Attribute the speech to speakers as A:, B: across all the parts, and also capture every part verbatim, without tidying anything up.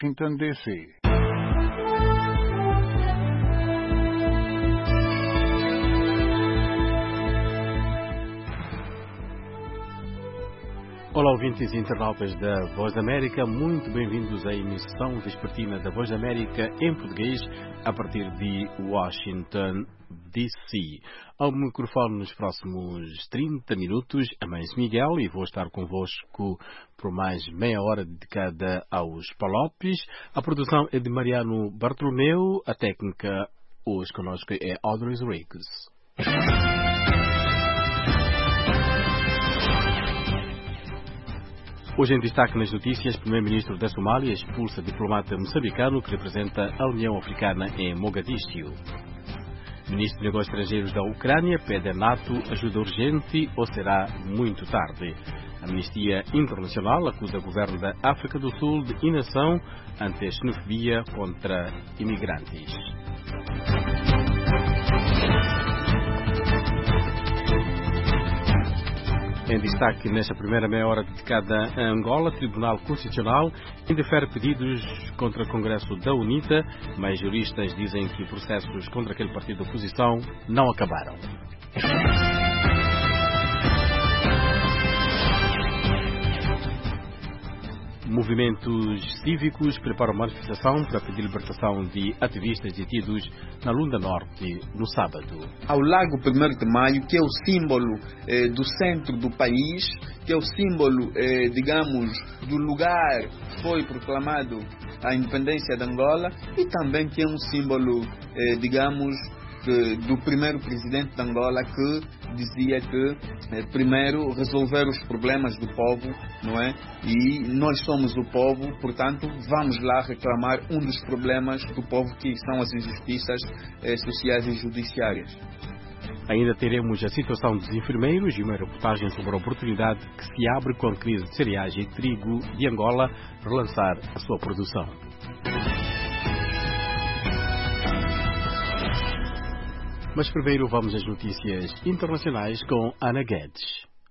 A: Washington, D C
B: Olá, ouvintes e internautas da Voz da América, muito bem-vindos à emissão vespertina da Voz da América em português, a partir de Washington, D C Ao microfone nos próximos trinta minutos, a Mães Miguel, e vou estar convosco por mais meia hora dedicada aos palopes. A produção é de Mariano Bartolomeu, a técnica hoje connosco é Audrey Riggs. Hoje em destaque nas notícias, o primeiro-ministro da Somália expulsa diplomata moçambicano que representa a União Africana em Mogadíscio. O ministro de Negócios Estrangeiros da Ucrânia pede à NATO ajuda urgente ou será muito tarde. A Amnistia Internacional acusa o governo da África do Sul de inação ante a xenofobia contra imigrantes. Em destaque nesta primeira meia hora dedicada a Angola, o Tribunal Constitucional indefere pedidos contra o Congresso da UNITA, mas juristas dizem que processos contra aquele partido de oposição não acabaram. Movimentos cívicos preparam manifestação para pedir libertação de ativistas detidos na Lunda Norte no sábado.
C: Ao Largo primeiro de Maio, que é o símbolo eh, do centro do país, que é o símbolo, eh, digamos, do lugar que foi proclamado a independência de Angola e também que é um símbolo, eh, digamos, Que, do primeiro presidente de Angola, que dizia que eh, primeiro resolver os problemas do povo, não é? E nós somos o povo, portanto vamos lá reclamar um dos problemas do povo, que são as injustiças eh, sociais e judiciárias.
B: Ainda teremos a situação dos enfermeiros e uma reportagem sobre a oportunidade que se abre com a crise de cereais e trigo de Angola relançar a sua produção. Mas primeiro vamos às notícias internacionais com Ana Guedes.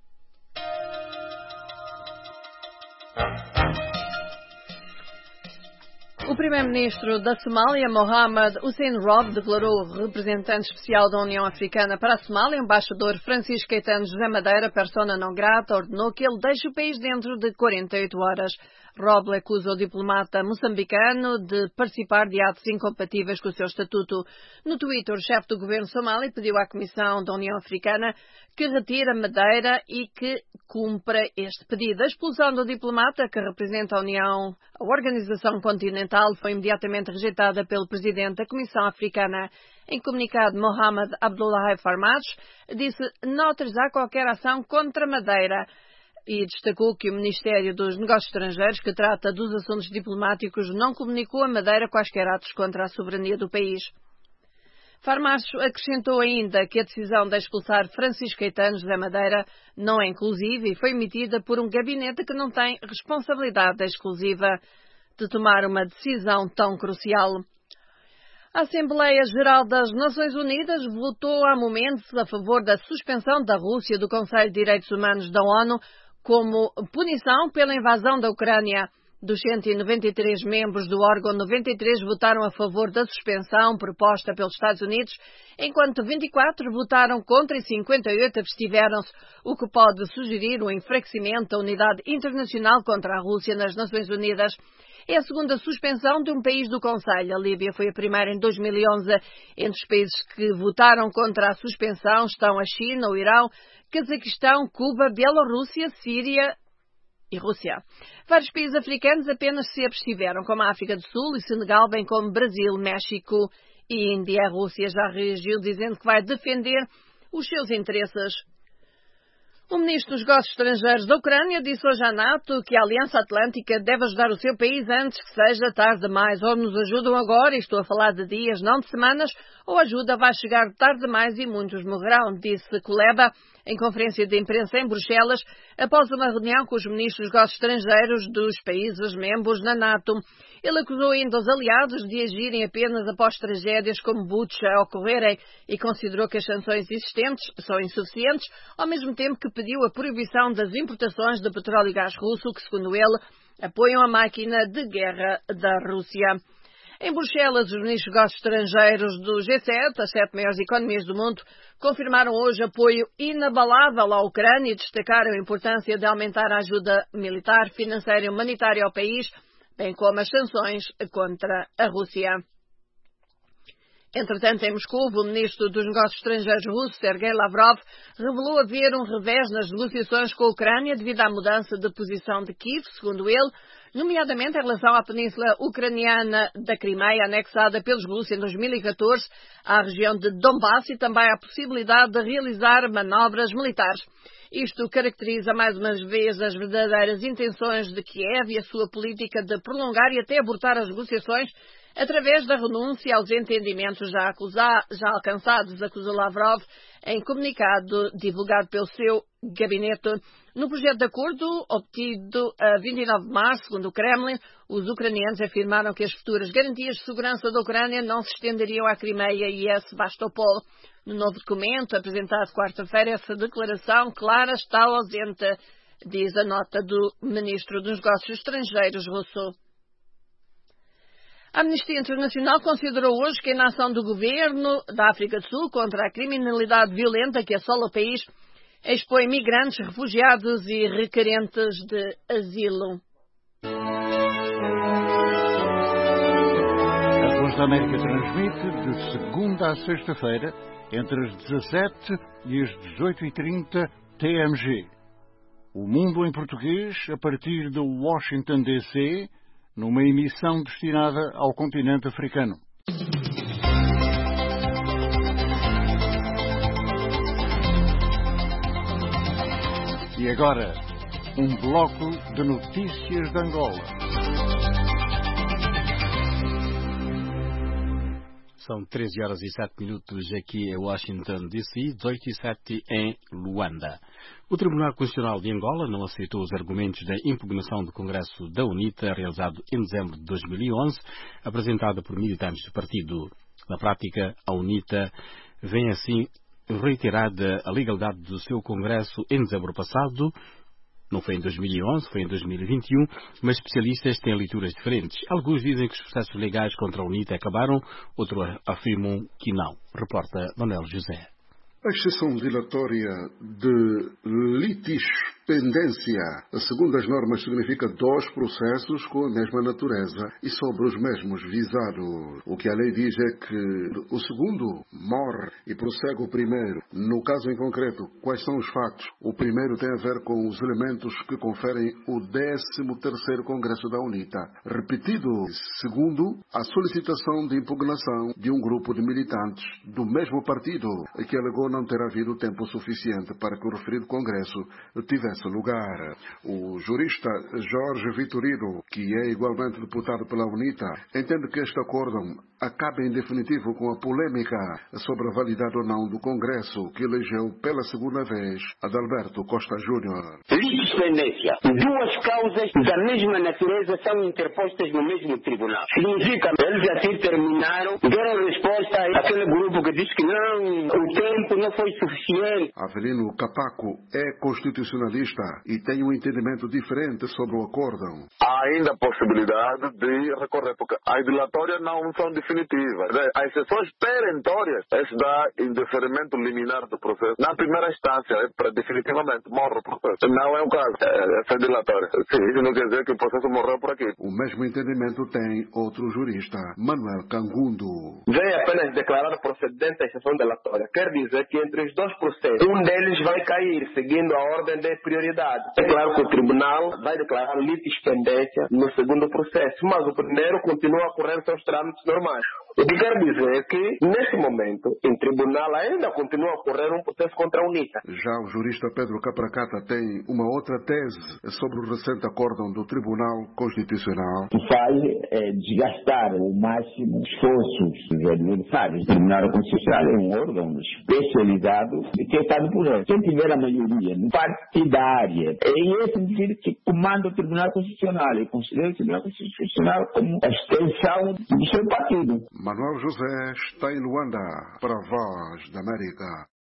D: O primeiro-ministro da Somália, Mohamed Hussein Rob, declarou o representante especial da União Africana para a Somália, o embaixador Francisco Caetano José Madeira, persona não grata, ordenou que ele deixe o país dentro de quarenta e oito horas. Roble acusa o diplomata moçambicano de participar de atos incompatíveis com o seu estatuto. No Twitter, o chefe do governo somali pediu à Comissão da União Africana que retire a Madeira e que cumpra este pedido. A expulsão do diplomata, que representa a União, a Organização Continental, foi imediatamente rejeitada pelo presidente da Comissão Africana. Em comunicado, Mohamed Abdullahi Farmaj disse: não autorizar qualquer ação contra Madeira. E destacou que o Ministério dos Negócios Estrangeiros, que trata dos assuntos diplomáticos, não comunicou a Madeira quaisquer atos contra a soberania do país. Farmacho acrescentou ainda que a decisão de expulsar Francisco Caetano José Madeira não é inclusiva e foi emitida por um gabinete que não tem responsabilidade exclusiva de tomar uma decisão tão crucial. A Assembleia Geral das Nações Unidas votou há momentos a favor da suspensão da Rússia do Conselho de Direitos Humanos da ONU como punição pela invasão da Ucrânia. Dos cento e noventa e três membros do órgão, noventa e três votaram a favor da suspensão proposta pelos Estados Unidos, enquanto vinte e quatro votaram contra e cinquenta e oito abstiveram-se, o que pode sugerir o enfraquecimento da unidade internacional contra a Rússia nas Nações Unidas. É a segunda suspensão de um país do Conselho. A Líbia foi a primeira em dois mil e onze. Entre os países que votaram contra a suspensão estão a China, o Irão, Cazaquistão, Cuba, Bielorrússia, Síria e Rússia. Vários países africanos apenas se abstiveram, como a África do Sul e Senegal, bem como Brasil, México e Índia. A Rússia já reagiu dizendo que vai defender os seus interesses. O ministro dos Negócios Estrangeiros da Ucrânia disse hoje à NATO que a Aliança Atlântica deve ajudar o seu país antes que seja tarde demais. Ou nos ajudam agora, e estou a falar de dias, não de semanas, ou a ajuda vai chegar tarde demais e muitos morrerão, disse Kuleba em conferência de imprensa em Bruxelas, após uma reunião com os ministros dos Negócios Estrangeiros dos países membros da NATO. Ele acusou ainda os aliados de agirem apenas após tragédias como Bucha ocorrerem e considerou que as sanções existentes são insuficientes, ao mesmo tempo que pediu a proibição das importações de petróleo e gás russo, que, segundo ele, apoiam a máquina de guerra da Rússia. Em Bruxelas, os ministros dos negócios estrangeiros do G sete, as sete maiores economias do mundo, confirmaram hoje apoio inabalável à Ucrânia e destacaram a importância de aumentar a ajuda militar, financeira e humanitária ao país, bem como as sanções contra a Rússia. Entretanto, em Moscou, o ministro dos Negócios Estrangeiros russo, Sergei Lavrov, revelou haver um revés nas negociações com a Ucrânia devido à mudança de posição de Kiev, segundo ele, nomeadamente em relação à península ucraniana da Crimeia, anexada pelos russos em dois mil e catorze à região de Donbass e também à possibilidade de realizar manobras militares. Isto caracteriza mais uma vez as verdadeiras intenções de Kiev e a sua política de prolongar e até abortar as negociações através da renúncia aos entendimentos já, acusar, já alcançados, acusou Lavrov em comunicado divulgado pelo seu gabinete. No projeto de acordo obtido a vinte e nove de março, segundo o Kremlin, os ucranianos afirmaram que as futuras garantias de segurança da Ucrânia não se estenderiam à Crimeia e a Sebastopol. No novo documento, apresentado quarta-feira, essa declaração clara está ausente, diz a nota do ministro dos Negócios Estrangeiros russo. A Amnistia Internacional considerou hoje que a inação do governo da África do Sul contra a criminalidade violenta que assola o país expõe migrantes, refugiados e requerentes de asilo.
A: A Voz da América transmite de segunda a sexta-feira, entre as dezassete e as dezoito e trinta T M G. O Mundo em Português, a partir de Washington, D C, numa emissão destinada ao continente africano. E agora, um bloco de notícias de Angola.
B: São treze horas e sete minutos aqui em Washington, D C, dezoito e sete em Luanda. O Tribunal Constitucional de Angola não aceitou os argumentos da impugnação do Congresso da UNITA, realizado em dezembro de dois mil e onze, apresentada por militantes do partido. Na prática, a UNITA vem assim reiterada a legalidade do seu Congresso em dezembro passado. Não foi em dois mil e onze, foi em dois mil e vinte e um, mas especialistas têm leituras diferentes. Alguns dizem que os processos legais contra a UNITA acabaram, outros afirmam que não. Reporta Manuel José.
E: A exceção dilatória de litispendência, segundo as normas, significa dois processos com a mesma natureza e sobre os mesmos visados. O que a lei diz é que o segundo morre e prossegue o primeiro. No caso em concreto, quais são os factos? O primeiro tem a ver com os elementos que conferem o décimo terceiro Congresso da UNITA. Repetido, segundo, a solicitação de impugnação de um grupo de militantes do mesmo partido que alegou não ter havido tempo suficiente para que o referido Congresso tivesse lugar. O jurista Jorge Vitorino, que é igualmente deputado pela UNITA, entende que este acórdão acaba em definitivo com a polêmica sobre a validade ou não do Congresso que elegeu pela segunda vez Adalberto Costa Júnior.
F: Litispendência. Duas causas da mesma natureza são interpostas no mesmo tribunal. Significa que eles assim terminaram, deram resposta àquele grupo que disse que não, o tempo não foi suficiente.
E: Avelino Capaco é constitucionalista e tem um entendimento diferente sobre o acórdão.
G: Há ainda a possibilidade de recorrer, porque as dilatórias não são definitivas. As exceções perentórias, esse dá indeferimento liminar do processo. Na primeira instância, é para definitivamente morre o processo. Não é o caso. Essa é dilatória. Sim, isso não quer dizer que o processo morreu por aqui.
E: O mesmo entendimento tem outro jurista, Manuel Cangundo.
H: Vem apenas declarar procedente a exceção dilatória. Quer dizer que entre os dois processos, um deles vai cair, seguindo a ordem de prioridade. É claro que o tribunal vai declarar litispendência no segundo processo, mas o primeiro continua a correr seus trâmites normais. O que quer dizer que, nesse momento, em tribunal ainda continua a correr um processo contra a UNITA.
E: Já o jurista Pedro Capracata tem uma outra tese sobre o recente acórdão do Tribunal Constitucional.
I: O que faz é desgastar o máximo esforços dos adversários. O Tribunal Constitucional é um órgão especializado que é estado por ele. Quem tiver a maioria partidária, é esse indivíduo que comanda o Tribunal Constitucional e considera o Tribunal Constitucional como a extensão do seu partido.
E: Manuel José está em Luanda para a Voz da América.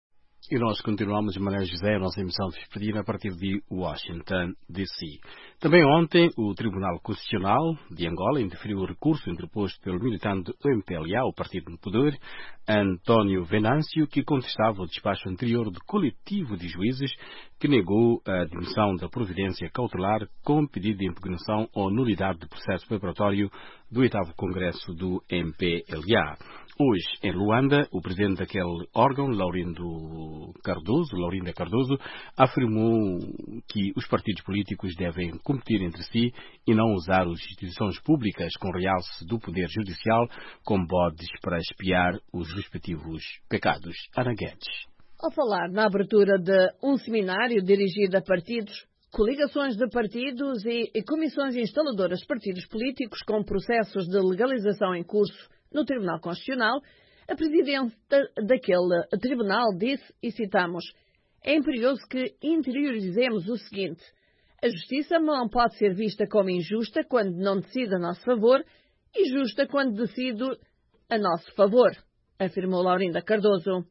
B: E nós continuamos, Manuel José, a nossa emissão vespertina a partir de Washington, D C. Também ontem, o Tribunal Constitucional de Angola indeferiu o recurso interposto pelo militante do M P L A, o partido no poder, António Venâncio, que contestava o despacho anterior do coletivo de juízes que negou a admissão da providência cautelar com pedido de impugnação ou nulidade do processo preparatório do oitavo Congresso do M P L A. Hoje, em Luanda, o presidente daquele órgão, Laurindo Cardoso, Laurinda Cardoso, afirmou que os partidos políticos devem competir entre si e não usar as instituições públicas com realce do poder judicial como bodes para espiar os respectivos pecados. Ana Guedes.
D: Ao falar na abertura de um seminário dirigido a partidos, coligações de partidos e, e comissões instaladoras de partidos políticos com processos de legalização em curso no Tribunal Constitucional, a presidente daquele tribunal disse, e citamos, é imperioso que interiorizemos o seguinte: a justiça não pode ser vista como injusta quando não decide a nosso favor e justa quando decide a nosso favor, afirmou Laurinda Cardoso.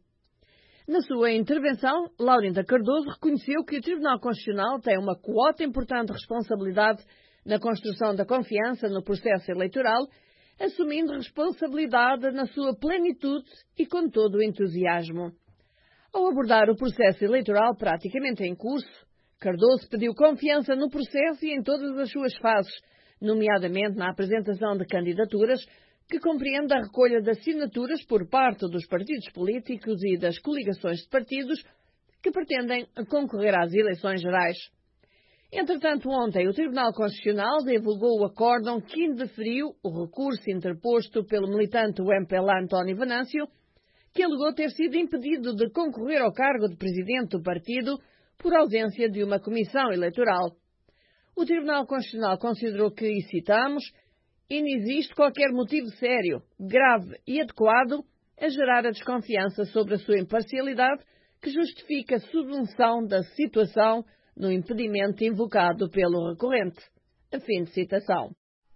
D: Na sua intervenção, Laurinda Cardoso reconheceu que o Tribunal Constitucional tem uma quota importante de responsabilidade na construção da confiança no processo eleitoral, assumindo responsabilidade na sua plenitude e com todo o entusiasmo. Ao abordar o processo eleitoral praticamente em curso, Cardoso pediu confiança no processo e em todas as suas fases, nomeadamente na apresentação de candidaturas, que compreende a recolha de assinaturas por parte dos partidos políticos e das coligações de partidos que pretendem concorrer às eleições gerais. Entretanto, ontem, o Tribunal Constitucional divulgou o acórdão que indeferiu o recurso interposto pelo militante do M P L A António Venâncio, que alegou ter sido impedido de concorrer ao cargo de presidente do partido por ausência de uma comissão eleitoral. O Tribunal Constitucional considerou que, e citamos, e não existe qualquer motivo sério, grave e adequado a gerar a desconfiança sobre a sua imparcialidade que justifica a subvenção da situação no impedimento invocado pelo recorrente. A fim de citação.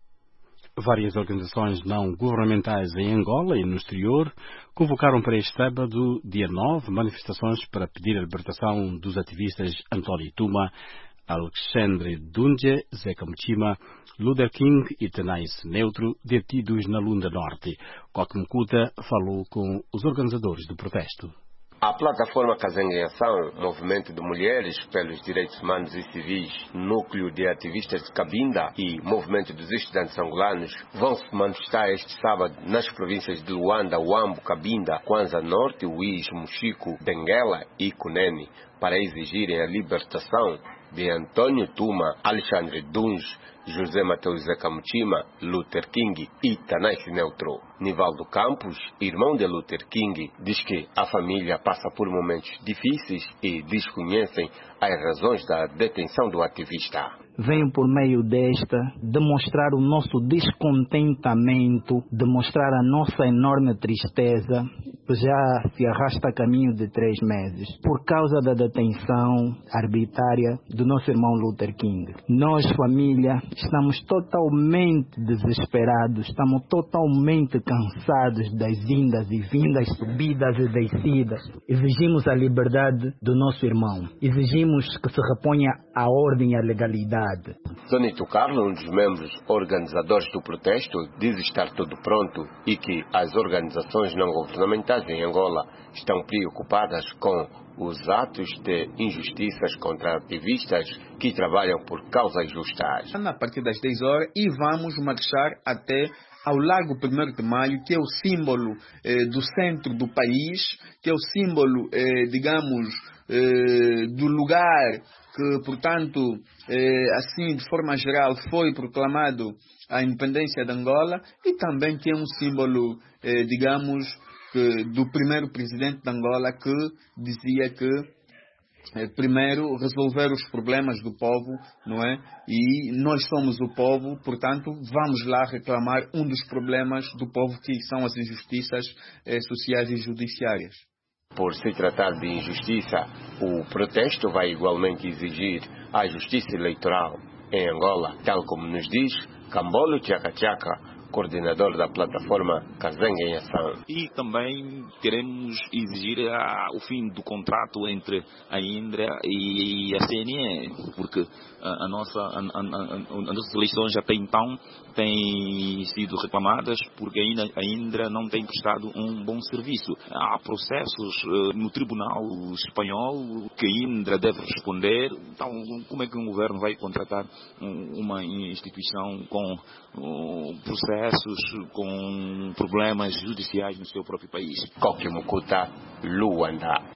B: Várias organizações não governamentais em Angola e no exterior convocaram para este sábado, dia nove, manifestações para pedir a libertação dos ativistas António Tuma, Alexandre Dunje, Zeca Muchima, Luther King e Tanais Neutro, detidos na Lunda Norte. Coque Mucuta falou com os organizadores do protesto.
J: A plataforma Kazenga em Ação, Movimento de Mulheres pelos Direitos Humanos e Civis, Núcleo de Ativistas de Cabinda e Movimento dos Estudantes Angolanos vão se manifestar este sábado nas províncias de Luanda, Huambo, Cabinda, Kwanza Norte, Uís, Mochico, Benguela e Cunene para exigirem a libertação de António Tuma, Alexandre Dunge, José Mateus Zeca Muchima, Luther King e Tanais Neutro. Nivaldo Campos, irmão de Luther King, diz que a família passa por momentos difíceis e desconhecem as razões da detenção do ativista.
K: Venho por meio desta demonstrar o nosso descontentamento, demonstrar a nossa enorme tristeza, que já se arrasta a caminho de três meses, por causa da detenção arbitrária do nosso irmão Luther King. Nós, família, estamos totalmente desesperados, estamos totalmente cansados das indas e vindas, subidas e descidas. Exigimos a liberdade do nosso irmão. Exigimos que se reponha a ordem e a legalidade.
J: Tonito Carlos, um dos membros organizadores do protesto, diz estar tudo pronto e que as organizações não governamentais em Angola estão preocupadas com os atos de injustiças contra ativistas que trabalham por causas justas.
C: A partir das dez horas e vamos marchar até ao Largo primeiro de Maio, que é o símbolo eh, do centro do país, que é o símbolo, eh, digamos, eh, do lugar que, portanto, eh, assim, de forma geral, foi proclamado a independência de Angola e também que é um símbolo, eh, digamos, que, do primeiro presidente de Angola que dizia que eh, primeiro resolver os problemas do povo, não é? E nós somos o povo, portanto, vamos lá reclamar um dos problemas do povo, que são as injustiças eh, sociais e judiciárias.
J: Por se tratar de injustiça, o protesto vai igualmente exigir a justiça eleitoral em Angola, tal como nos diz Cambolo Tchaka Tchaka, coordenador da plataforma Kazanga em Ação.
L: E também queremos exigir a, o fim do contrato entre a Indra e a C N E, porque a, a, nossa, a, a, a, as nossas eleições até então têm sido reclamadas porque ainda a Indra não tem prestado um bom serviço. Há processos uh, no Tribunal Espanhol que a Indra deve responder. Então, como é que um governo vai contratar um, uma instituição com uh, processos, com problemas judiciais no seu próprio país?
J: Kokimukuta Luanda.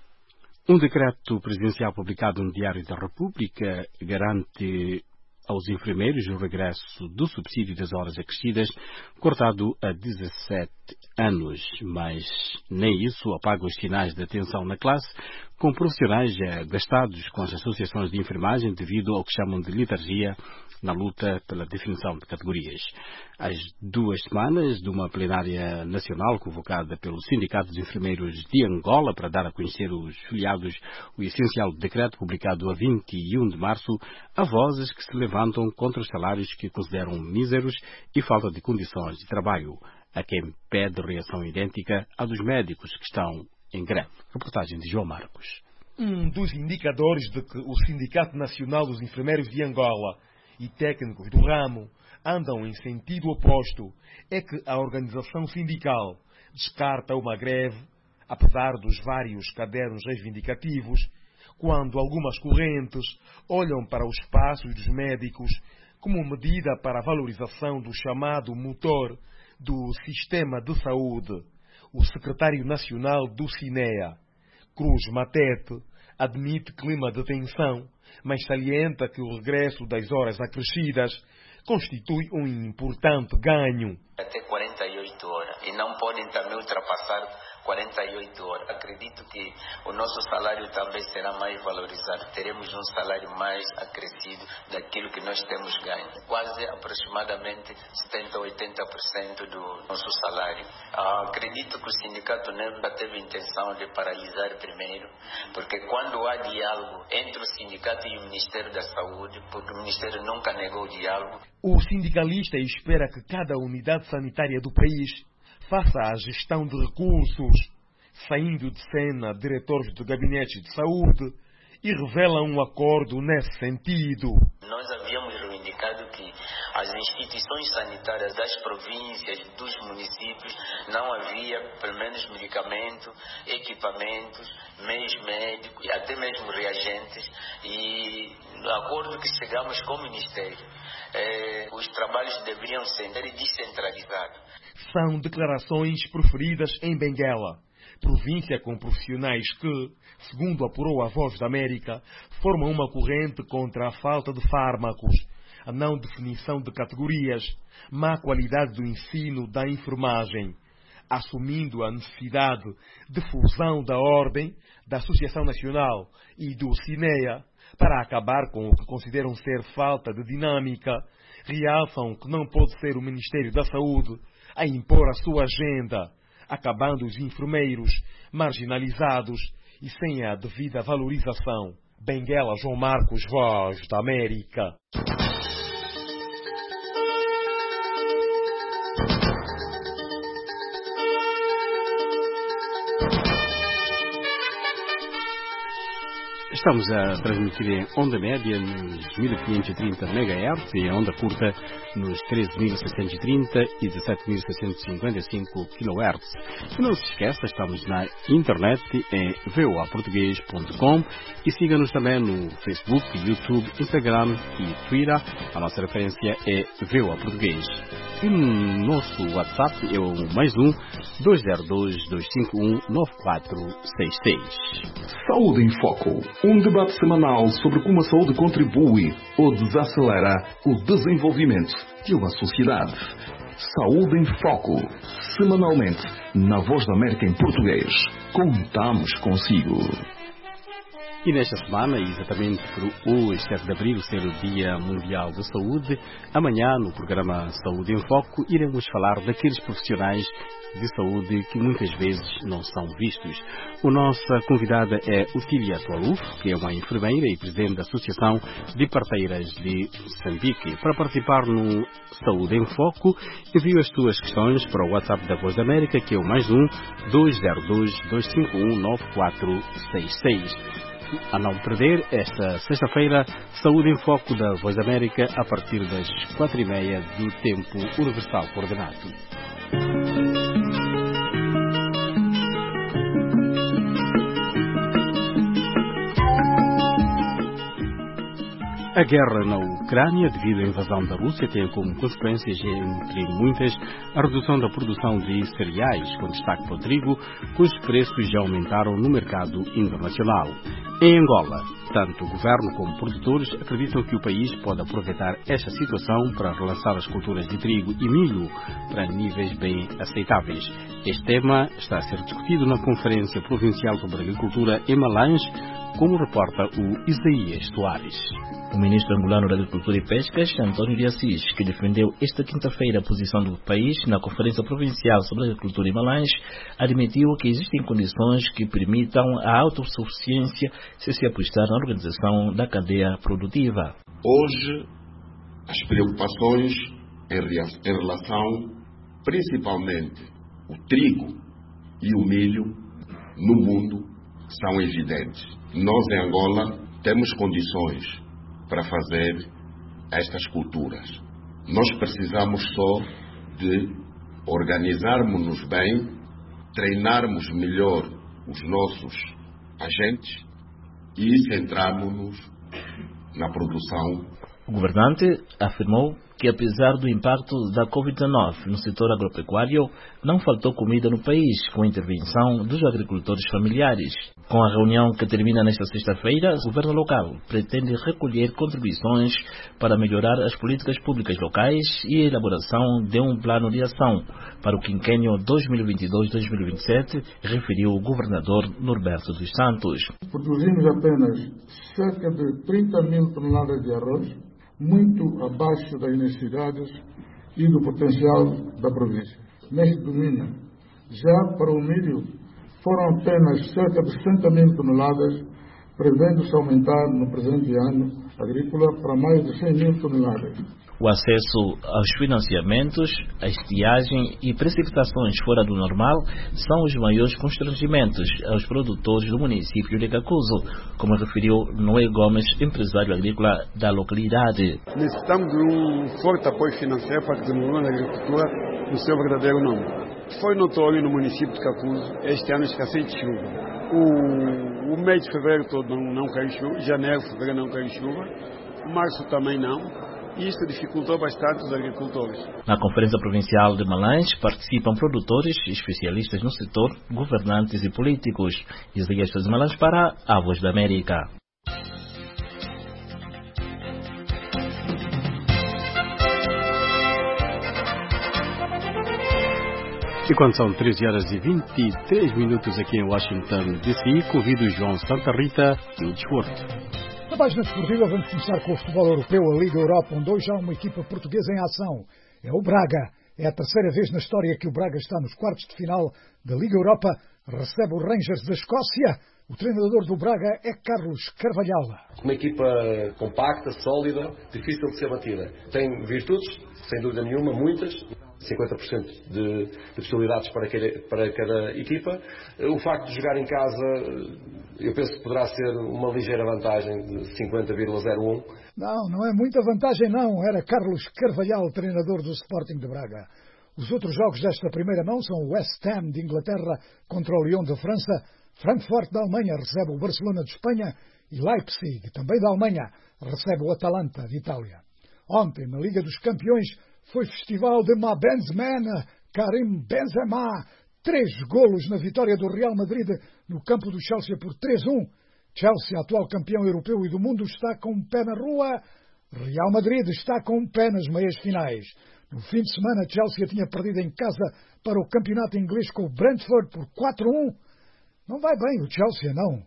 B: Um decreto presidencial publicado no Diário da República garante aos enfermeiros o regresso do subsídio das horas acrescidas, cortado a dezassete anos, mas nem isso apaga os sinais de atenção na classe, com profissionais já gastados com as associações de enfermagem devido ao que chamam de letargia na luta pela definição de categorias. Às duas semanas de uma plenária nacional convocada pelo Sindicato dos Enfermeiros de Angola para dar a conhecer os filiados o essencial decreto publicado a vinte e um de março, há vozes que se levantam contra os salários que consideram míseros e falta de condições de trabalho. Há quem pede reação idêntica à dos médicos que estão em greve. Reportagem de João Marcos.
M: Um dos indicadores de que o Sindicato Nacional dos Enfermeiros de Angola e técnicos do ramo andam em sentido oposto é que a organização sindical descarta uma greve, apesar dos vários cadernos reivindicativos, quando algumas correntes olham para os passos dos médicos como medida para a valorização do chamado motor do sistema de saúde. O secretário nacional do SINEA, Cruz Matete, admite clima de tensão, mas salienta que o regresso das horas acrescidas constitui um importante ganho.
N: Até quarenta e oito horas, e não podem também ultrapassar quarenta e oito horas. Acredito que o nosso salário também será mais valorizado. Teremos um salário mais acrescido daquilo que nós temos ganho. Quase aproximadamente setenta a oitenta por cento do nosso salário. Ah, acredito que o sindicato nunca teve intenção de paralisar primeiro, porque quando há diálogo entre o sindicato e o Ministério da Saúde, porque o Ministério nunca negou o diálogo.
M: O sindicalista espera que cada unidade sanitária do país faça a gestão de recursos, saindo de cena diretores de gabinetes de saúde, e revela um acordo nesse sentido.
N: Nós havíamos reivindicado que as instituições sanitárias das províncias, dos municípios, não havia pelo menos medicamento, equipamentos, meios médicos e até mesmo reagentes, e no acordo que chegamos com o Ministério, eh, os trabalhos deveriam ser descentralizados.
M: São declarações preferidas em Benguela, província com profissionais que, segundo apurou a Voz da América, formam uma corrente contra a falta de fármacos, a não definição de categorias, má qualidade do ensino da enfermagem, assumindo a necessidade de fusão da Ordem, da Associação Nacional e do SINEA para acabar com o que consideram ser falta de dinâmica, realçam que não pode ser o Ministério da Saúde a impor a sua agenda, acabando os enfermeiros marginalizados e sem a devida valorização. Benguela, João Marcos, Voz da América.
B: Estamos a transmitir em onda média nos mil quinhentos e trinta megahertz e em onda curta nos treze mil seiscentos e trinta e dezessete mil seiscentos e cinquenta e cinco kilohertz. E não se esqueça, estamos na internet em v o a português ponto com e siga-nos também no Facebook, YouTube, Instagram e Twitter. A nossa referência é V O A Português. E no nosso WhatsApp é o mais um dois zero dois, dois cinco um, nove quatro seis seis.
O: Saúde em Foco. Um debate semanal sobre como a saúde contribui ou desacelera o desenvolvimento de uma sociedade. Saúde em Foco. Semanalmente, na Voz da América em português. Contamos consigo.
B: E nesta semana, exatamente por hoje, sete de abril, ser o Dia Mundial da Saúde, amanhã no programa Saúde em Foco iremos falar daqueles profissionais de saúde que muitas vezes não são vistos. A nossa convidada é Otília Tualuf, que é uma enfermeira e presidente da Associação de Parteiras de Moçambique. Para participar no Saúde em Foco, envie as suas questões para o WhatsApp da Voz da América, que é o mais um dois zero dois, dois cinco um, nove quatro seis seis. A não perder, esta sexta-feira, Saúde em Foco da Voz da América, a partir das quatro e meia do tempo universal coordenado. A guerra na Ucrânia, devido à invasão da Rússia, tem como consequências, entre muitas, a redução da produção de cereais, com destaque para o trigo, cujos preços já aumentaram no mercado internacional. Em Angola, tanto o governo como produtores acreditam que o país pode aproveitar esta situação para relançar as culturas de trigo e milho para níveis bem aceitáveis. Este tema está a ser discutido na Conferência Provincial sobre Agricultura em Malange, como reporta o Isaías Soares.
P: O ministro angolano da Agricultura e Pescas, António de Assis, que defendeu esta quinta-feira a posição do país na Conferência Provincial sobre Agricultura em Malange, admitiu que existem condições que permitam a autossuficiência se se apostar na organização da cadeia produtiva.
E: Hoje, as preocupações em relação, principalmente, o trigo e o milho no mundo são evidentes. Nós, em Angola, temos condições para fazer estas culturas. Nós precisamos só de organizarmos-nos bem, treinarmos melhor os nossos agentes e centrarmos-nos na produção.
P: O governante afirmou que, apesar do impacto da covid dezenove no setor agropecuário, não faltou comida no país, com a intervenção dos agricultores familiares. Com a reunião que termina nesta sexta-feira, o governo local pretende recolher contribuições para melhorar as políticas públicas locais e a elaboração de um plano de ação para o quinquênio dois mil e vinte e dois a dois mil e vinte e sete, referiu o governador Norberto dos Santos.
Q: Produzimos apenas cerca de trinta mil toneladas de arroz, muito abaixo das necessidades e do potencial da província. Neste domínio, já para o milho, foram apenas cerca de sessenta mil toneladas, prevendo-se aumentar no presente ano agrícola para mais de cem mil toneladas.
P: O acesso aos financiamentos, a estiagem e precipitações fora do normal são os maiores constrangimentos aos produtores do município de Cacuzo, como referiu Noé Gomes, empresário agrícola da localidade.
R: Necessitamos de um forte apoio financeiro para desenvolver a agricultura no seu verdadeiro nome. Foi notório no município de Cacuzo este ano a escassez de chuva. O, o mês de fevereiro todo não, não caiu chuva, janeiro, fevereiro não caiu chuva, março também não. Isso dificultou bastante os agricultores.
P: Na Conferência Provincial de Malange participam produtores, especialistas no setor, governantes e políticos. Isaías de Malange para a Voz da América.
B: E quando são treze horas e vinte e três minutos aqui em Washington, D C, convido o João Santa Rita e o desporto.
S: Na página desportiva vamos começar com o futebol europeu, a Liga Europa, onde hoje há uma equipa portuguesa em ação. É o Braga. É a terceira vez na história que o Braga está nos quartos de final da Liga Europa. Recebe o Rangers da Escócia. O treinador do Braga é Carlos Carvalhal.
T: Uma equipa compacta, sólida, difícil de ser batida. Tem virtudes, sem dúvida nenhuma, muitas. cinquenta por cento de, de possibilidades para cada, para cada equipa. O facto de jogar em casa, eu penso que poderá ser uma ligeira vantagem de cinquenta vírgula zero um.
S: Não, não é muita vantagem não. Era Carlos Carvalhal, treinador do Sporting de Braga. Os outros jogos desta primeira mão são o West Ham de Inglaterra contra o Lyon da França, Frankfurt da Alemanha recebe o Barcelona de Espanha e Leipzig, também da Alemanha, recebe o Atalanta de Itália. Ontem, na Liga dos Campeões, foi festival de Ma Benzema, Karim Benzema. Três golos na vitória do Real Madrid no campo do Chelsea por três a um. Chelsea, atual campeão europeu e do mundo, está com um pé na rua. Real Madrid está com um pé nas meias finais. No fim de semana, Chelsea tinha perdido em casa para o campeonato inglês com o Brentford por quatro a um. Não vai bem o Chelsea, não.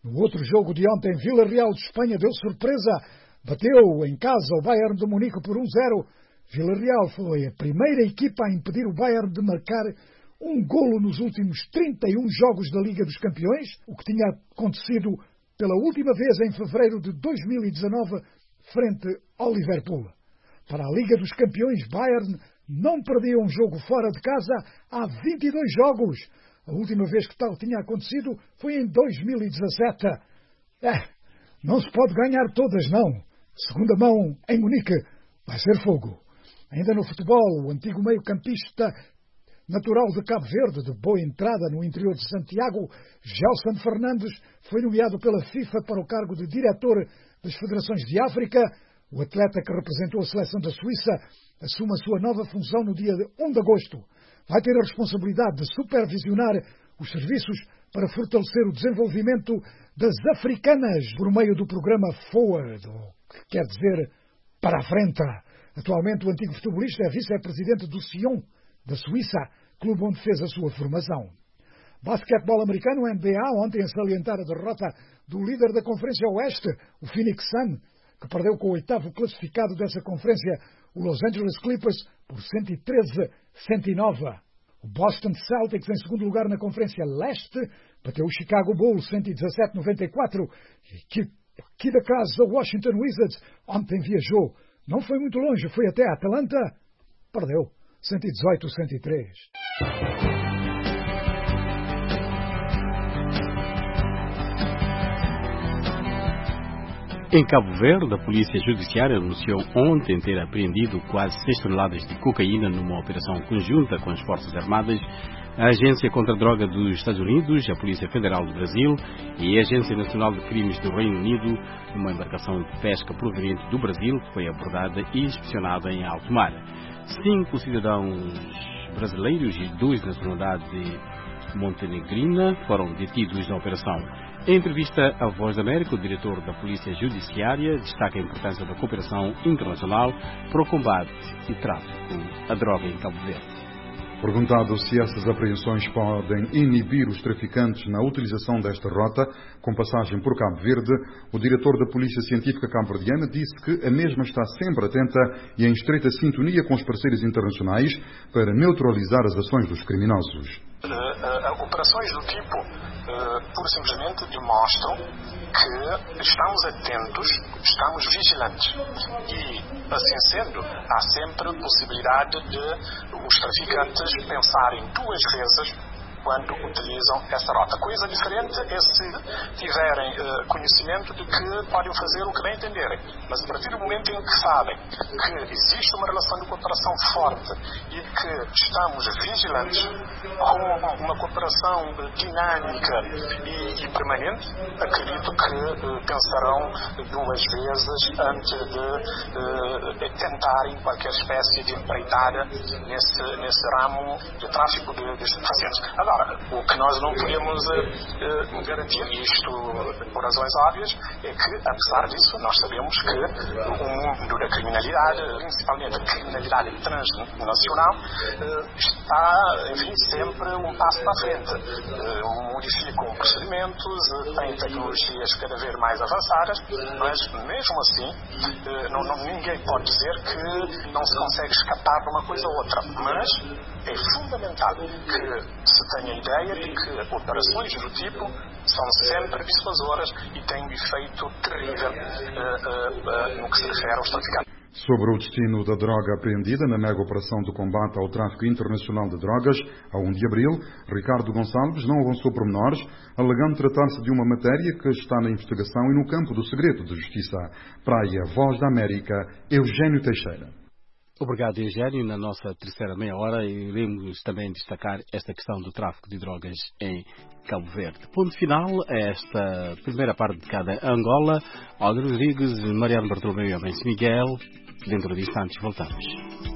S: No outro jogo de ontem, Vila Real de Espanha deu surpresa. Bateu em casa o Bayern de Munique por um zero. Vila Real foi a primeira equipa a impedir o Bayern de marcar um golo nos últimos trinta e um jogos da Liga dos Campeões, o que tinha acontecido pela última vez em fevereiro de dois mil e dezanove, frente ao Liverpool. Para a Liga dos Campeões, Bayern não perdia um jogo fora de casa há vinte e dois jogos. A última vez que tal tinha acontecido foi em dois mil e dezassete. É, não se pode ganhar todas, não. Segunda mão em Munique vai ser fogo. Ainda no futebol, o antigo meio-campista natural de Cabo Verde, de boa entrada no interior de Santiago, Gelson Fernandes, foi nomeado pela FIFA para o cargo de diretor das Federações de África. O atleta que representou a seleção da Suíça assume a sua nova função no dia um de agosto. Vai ter a responsabilidade de supervisionar os serviços para fortalecer o desenvolvimento das africanas por meio do programa Forward, que quer dizer para a frente. Atualmente o antigo futebolista é vice-presidente do Sion, da Suíça, clube onde fez a sua formação. Basquetebol americano, N B A, ontem a salientar a derrota do líder da Conferência Oeste, o Phoenix Sun, que perdeu com o oitavo classificado dessa conferência, o Los Angeles Clippers, por cento e treze a cento e nove. O Boston Celtics, em segundo lugar na Conferência Leste, bateu o Chicago Bulls cento e dezassete a noventa e quatro. E aqui da casa, o Washington Wizards ontem viajou. Não foi muito longe, foi até a Atlanta. Perdeu cento e dezoito a cento e três.
B: Em Cabo Verde, a Polícia Judiciária anunciou ontem ter apreendido quase seis toneladas de cocaína numa operação conjunta com as Forças Armadas, a Agência contra a Droga dos Estados Unidos, a Polícia Federal do Brasil e a Agência Nacional de Crimes do Reino Unido, numa embarcação de pesca proveniente do Brasil que foi abordada e inspecionada em alto mar. Cinco cidadãos brasileiros e dois de nacionalidade montenegrina foram detidos na operação. Em entrevista à Voz da América, o diretor da Polícia Judiciária destaca a importância da cooperação internacional para o combate e tráfico à droga em Cabo Verde.
U: Perguntado se essas apreensões podem inibir os traficantes na utilização desta rota, com passagem por Cabo Verde, o diretor da Polícia Científica cabo-verdiana disse que a mesma está sempre atenta e em estreita sintonia com os parceiros internacionais para neutralizar as ações dos criminosos.
V: Uh, uh, operações do tipo uh, pura e simplesmente demonstram que estamos atentos, estamos vigilantes e, assim sendo, há sempre a possibilidade de os traficantes pensarem duas vezes quando utilizam essa rota. Coisa diferente é se tiverem uh, conhecimento de que podem fazer o que bem entenderem. Mas a partir do momento em que sabem que existe uma relação de cooperação forte e que estamos vigilantes com uma cooperação dinâmica e, e permanente, acredito que uh, pensarão duas vezes antes de uh, tentarem qualquer espécie de empreitada nesse, nesse ramo de tráfico de, de estupefacientes. Agora, o que nós não podemos uh, uh, garantir, isto por razões óbvias, é que, apesar disso, nós sabemos que o mundo da criminalidade, principalmente a criminalidade transnacional, uh, está, enfim, sempre um passo para a frente. Uh, modificam procedimentos, uh, têm tecnologias cada vez mais avançadas, mas, mesmo assim, uh, não, não, ninguém pode dizer que não se consegue escapar de uma coisa ou outra. Mas é fundamental que se tenha a ideia de que operações do tipo são sempre dissuasoras e têm um efeito terrível uh, uh, uh, no que se refere aos traficantes.
U: Sobre o destino da droga apreendida na mega operação de combate ao tráfico internacional de drogas, a um de abril, Ricardo Gonçalves não avançou pormenores, alegando tratar-se de uma matéria que está na investigação e no campo do segredo de justiça. Praia, Voz da América, Eugênio Teixeira.
B: Obrigado, Eugênio. Na nossa terceira meia hora iremos também destacar esta questão do tráfico de drogas em Cabo Verde. Ponto final a esta primeira parte de cada Angola. Aldo Rodrigues, Mariano Bartolomeu e Abenço Miguel. Dentro de instantes voltamos.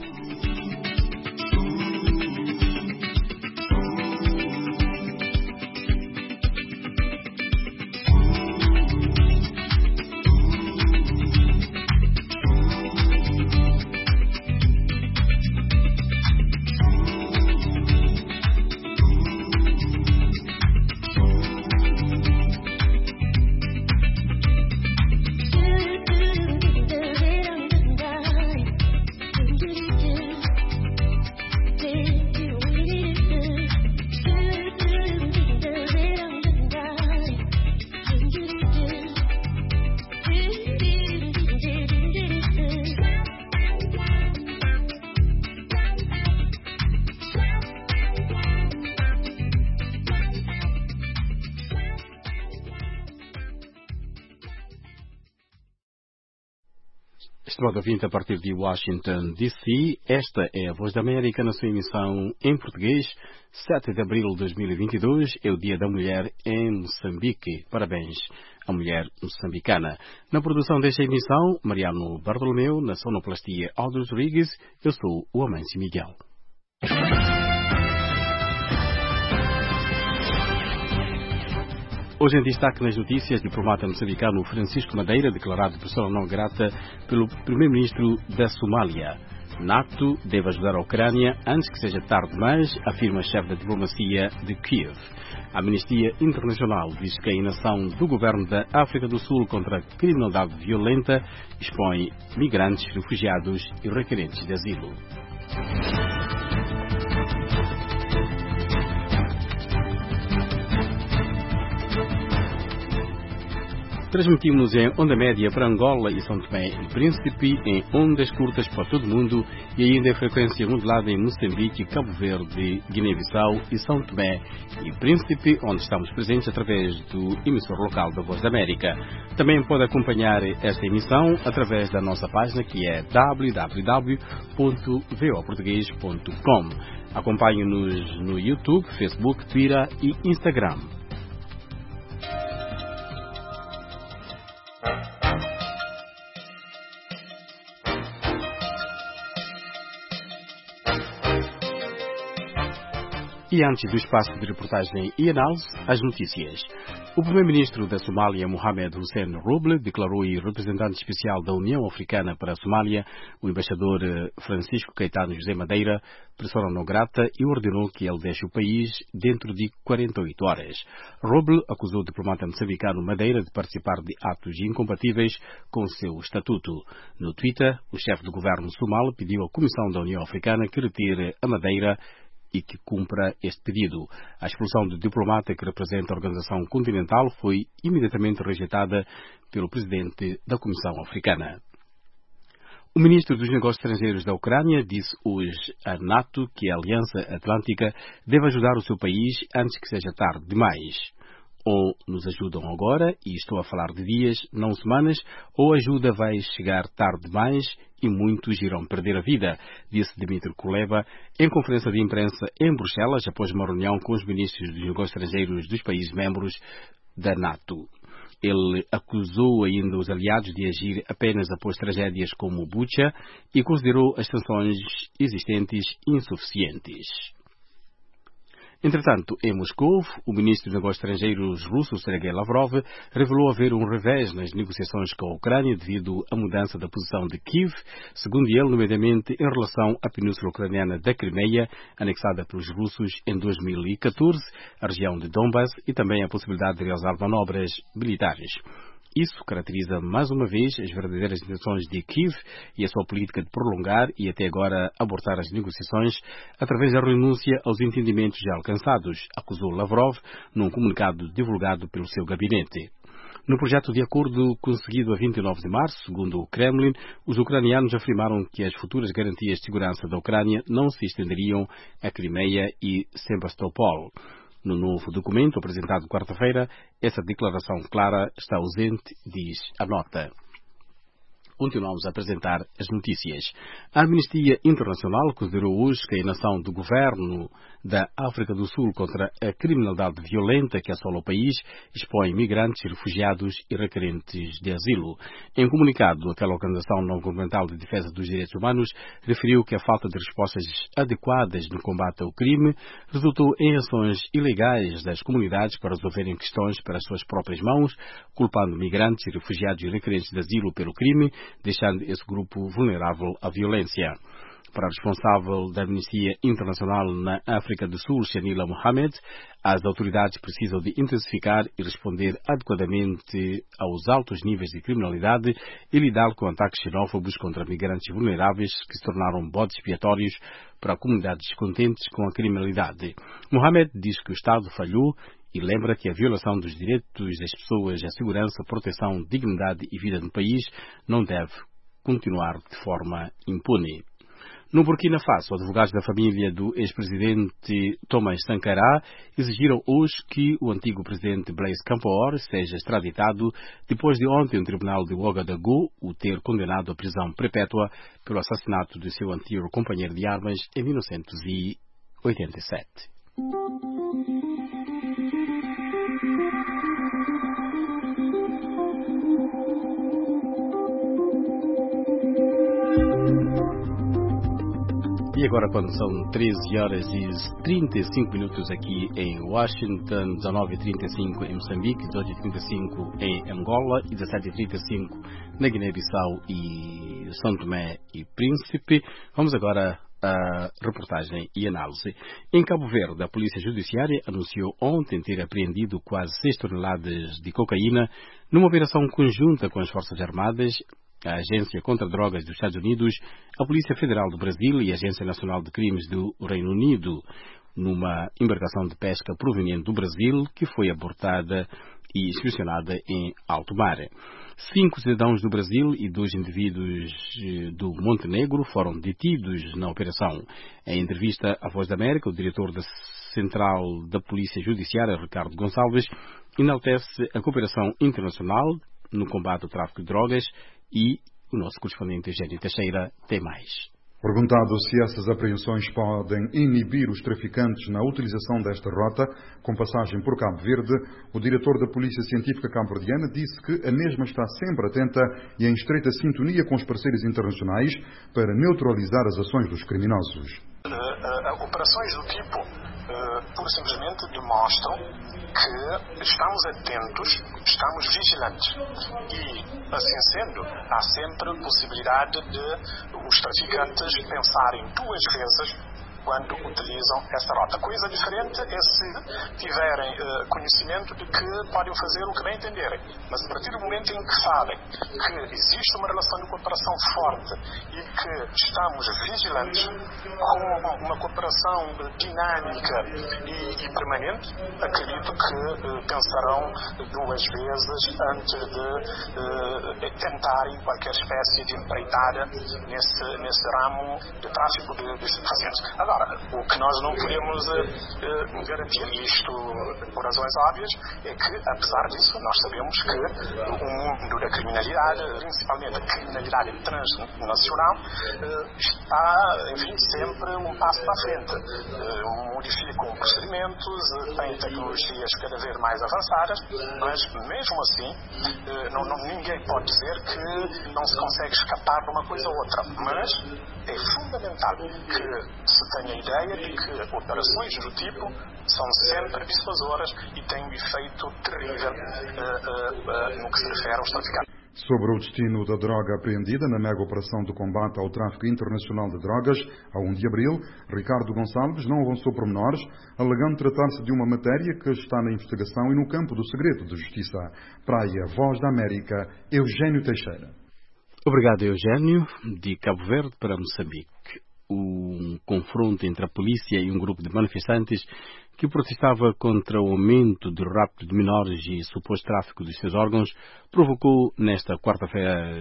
B: Estimado ouvinte, a partir de Washington, D C, esta é a Voz da América na sua emissão em português. sete de abril de dois mil e vinte e dois é o Dia da Mulher em Moçambique. Parabéns à mulher moçambicana. Na produção desta emissão, Mariano Bartolomeu, na sonoplastia Aldo Rodrigues, eu sou o Amâncio Miguel. Hoje em destaque nas notícias, diplomata moçambicano Francisco Madeira, declarado pessoa não grata pelo primeiro-ministro da Somália. NATO deve ajudar a Ucrânia antes que seja tarde demais, afirma chefe da diplomacia de Kiev. A Amnistia Internacional diz que a inação do governo da África do Sul contra a criminalidade violenta expõe migrantes, refugiados e requerentes de asilo. Transmitimos em onda média para Angola e São Tomé e Príncipe, em ondas curtas para todo o mundo e ainda em frequência modulada em Moçambique, Cabo Verde, Guiné-Bissau e São Tomé e Príncipe, onde estamos presentes através do emissor local da Voz da América. Também pode acompanhar esta emissão através da nossa página, que é w w w ponto v o português ponto com. Acompanhe-nos no YouTube, Facebook, Twitter e Instagram. E antes do espaço de reportagem e análise, as notícias. O primeiro-ministro da Somália, Mohamed Hussein Roble, declarou e representante especial da União Africana para a Somália, o embaixador Francisco Caetano José Madeira, persona não grata e ordenou que ele deixe o país dentro de quarenta e oito horas. Roble acusou o diplomata moçambicano Madeira de participar de atos incompatíveis com o seu estatuto. No Twitter, o chefe do governo somal pediu à Comissão da União Africana que retire a Madeira e que cumpra este pedido. A expulsão do diplomata que representa a Organização Continental foi imediatamente rejeitada pelo presidente da Comissão Africana. O ministro dos Negócios Estrangeiros da Ucrânia disse hoje à NATO que a Aliança Atlântica deve ajudar o seu país antes que seja tarde demais. Ou nos ajudam agora, e estou a falar de dias, não semanas, ou a ajuda vai chegar tarde demais e muitos irão perder a vida, disse Dmitry Kuleba em conferência de imprensa em Bruxelas após uma reunião com os ministros dos negócios estrangeiros dos países membros da NATO. Ele acusou ainda os aliados de agir apenas após tragédias como Bucha e considerou as sanções existentes insuficientes. Entretanto, em Moscou, o ministro dos Negócios Estrangeiros russo, Sergei Lavrov, revelou haver um revés nas negociações com a Ucrânia devido à mudança da posição de Kiev, segundo ele, nomeadamente em relação à península ucraniana da Crimeia, anexada pelos russos em dois mil e catorze, a região de Donbass e também a possibilidade de realizar manobras militares. Isso caracteriza mais uma vez as verdadeiras intenções de Kiev e a sua política de prolongar e até agora abortar as negociações através da renúncia aos entendimentos já alcançados, acusou Lavrov num comunicado divulgado pelo seu gabinete. No projeto de acordo conseguido a vinte e nove de março, segundo o Kremlin, os ucranianos afirmaram que as futuras garantias de segurança da Ucrânia não se estenderiam a Crimeia e Sebastopol. No novo documento apresentado quarta-feira, essa declaração clara está ausente, diz a nota. Continuamos a apresentar as notícias. A Amnistia Internacional considerou hoje que a inação do governo da África do Sul contra a criminalidade violenta que assola o país expõe migrantes, refugiados e requerentes de asilo. Em comunicado, aquela organização não governamental de defesa dos direitos humanos referiu que a falta de respostas adequadas no combate ao crime resultou em ações ilegais das comunidades para resolverem questões para as suas próprias mãos, culpando migrantes, refugiados e requerentes de asilo pelo crime, deixando esse grupo vulnerável à violência. Para a responsável da Amnistia Internacional na África do Sul, Shanila Mohamed, as autoridades precisam de intensificar e responder adequadamente aos altos níveis de criminalidade e lidar com ataques xenófobos contra migrantes vulneráveis que se tornaram bodes expiatórios para comunidades descontentes com a criminalidade. Mohamed diz que o Estado falhou e lembra que a violação dos direitos das pessoas à segurança, proteção, dignidade e vida no país não deve continuar de forma impune. No Burkina Faso, advogados da família do ex-presidente Thomas Sankara exigiram hoje que o antigo presidente Blaise Compaoré seja extraditado depois de ontem um tribunal de Ouagadougou o ter condenado à prisão perpétua pelo assassinato de seu antigo companheiro de armas em mil novecentos e oitenta e sete. E agora, quando são treze horas e trinta e cinco minutos aqui em Washington, dezenove e trinta e cinco em Moçambique, dezoito e trinta e cinco em Angola e dezassete e trinta e cinco na Guiné-Bissau e São Tomé e Príncipe, vamos agora à reportagem e análise. Em Cabo Verde, a Polícia Judiciária anunciou ontem ter apreendido quase seis toneladas de cocaína numa operação conjunta com as Forças Armadas, a Agência contra Drogas dos Estados Unidos, a Polícia Federal do Brasil e a Agência Nacional de Crimes do Reino Unido, numa embarcação de pesca proveniente do Brasil que foi abortada e inspecionada em alto mar. Cinco cidadãos do Brasil e dois indivíduos do Montenegro foram detidos na operação. Em entrevista à Voz da América, o diretor da Central da Polícia Judiciária, Ricardo Gonçalves, enaltece a cooperação internacional no combate ao tráfico de drogas e o nosso correspondente Eugênio Teixeira tem mais.
U: Perguntado se essas apreensões podem inibir os traficantes na utilização desta rota, com passagem por Cabo Verde, o diretor da Polícia Científica cabo-verdiana disse que a mesma está sempre atenta e em estreita sintonia com os parceiros internacionais para neutralizar as ações dos criminosos.
V: Uh, uh, operações do tipo, uh, pura e simplesmente demonstram que estamos atentos, estamos vigilantes e, assim sendo, há sempre a possibilidade de os traficantes pensarem duas vezes quando utilizam essa rota. Coisa diferente é se tiverem uh, conhecimento de que podem fazer o que bem entenderem. Mas a partir do momento em que sabem que existe uma relação de cooperação forte e que estamos vigilantes com uma cooperação dinâmica e, e permanente, acredito que uh, pensarão duas vezes antes de uh, tentarem qualquer espécie de empreitada nesse, nesse ramo de tráfico de, de estupefacientes. Agora, o que nós não podemos uh, uh, garantir, isto por razões óbvias, é que, apesar disso, nós sabemos que o mundo da criminalidade, principalmente a criminalidade transnacional, uh, está, enfim, sempre um passo para a frente. Uh, modificam procedimentos, uh, têm tecnologias cada vez mais avançadas, mas, mesmo assim, uh, não, não, ninguém pode dizer que não se consegue escapar de uma coisa ou outra. Mas é fundamental que se tenha a ideia de que operações do tipo são sempre dissuasoras e têm um efeito terrível uh, uh, uh, no que se refere aos traficantes.
U: Sobre o destino da droga apreendida na mega operação de combate ao tráfico internacional de drogas, a primeiro de abril, Ricardo Gonçalves não avançou pormenores, alegando tratar-se de uma matéria que está na investigação e no campo do segredo de justiça. Praia, Voz da América, Eugênio Teixeira.
B: Obrigado, Eugênio. De Cabo Verde para Moçambique. Um confronto entre a polícia e um grupo de manifestantes que protestava contra o aumento do rapto de menores e suposto tráfico dos seus órgãos provocou nesta quarta-feira,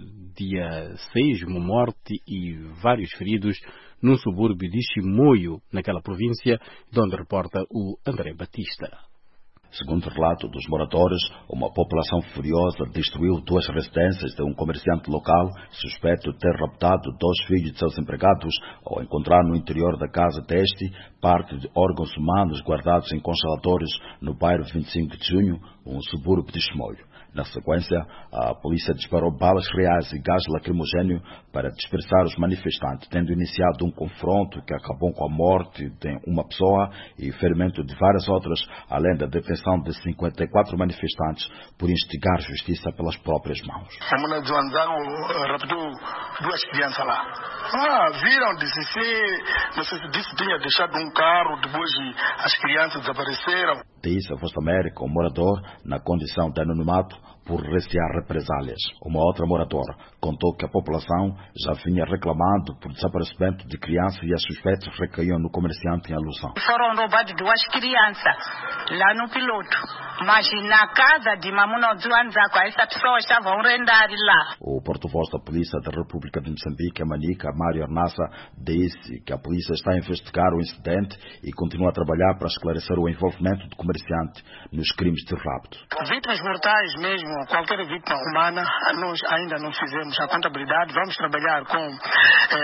B: dia seis, uma morte e vários feridos num subúrbio de Chimoio, naquela província, de onde reporta o André Batista.
A: Segundo o relato dos moradores, uma população furiosa destruiu duas residências de um comerciante local suspeito de ter raptado dois filhos de seus empregados ao encontrar no interior da casa deste parte de órgãos humanos guardados em congeladores no bairro vinte e cinco de junho, um subúrbio de Chimoio. Na sequência, a polícia disparou balas reais e gás lacrimogéneo para dispersar os manifestantes, tendo iniciado um confronto que acabou com a morte de uma pessoa e ferimento de várias outras, além da detenção de cinquenta e quatro manifestantes por instigar justiça pelas próprias mãos.
V: A mulher de Anzano raptou duas crianças lá. Ah, viram, disse, não sei se disse tinha deixado um carro, depois as crianças desapareceram.
A: Diz a Voz da América, um morador, na condição de anonimato, por recear represálias. Uma outra moradora contou que a população já vinha reclamando por desaparecimento de crianças e as suspeitas recaíam no comerciante em alusão.
F: Foram roubadas duas crianças lá no piloto, mas na casa de Mamuno Zuanzaco, essa pessoa estava a rendar lá.
A: O porta-voz da Polícia da República de Moçambique, a Manica, Mário Arnassa, disse que a polícia está a investigar o incidente e continua a trabalhar para esclarecer o envolvimento do comerciante nos crimes de rapto.
V: Vítimas mortais mesmo, qualquer vítima humana, nós ainda não fizemos a contabilidade. Vamos trabalhar com eh,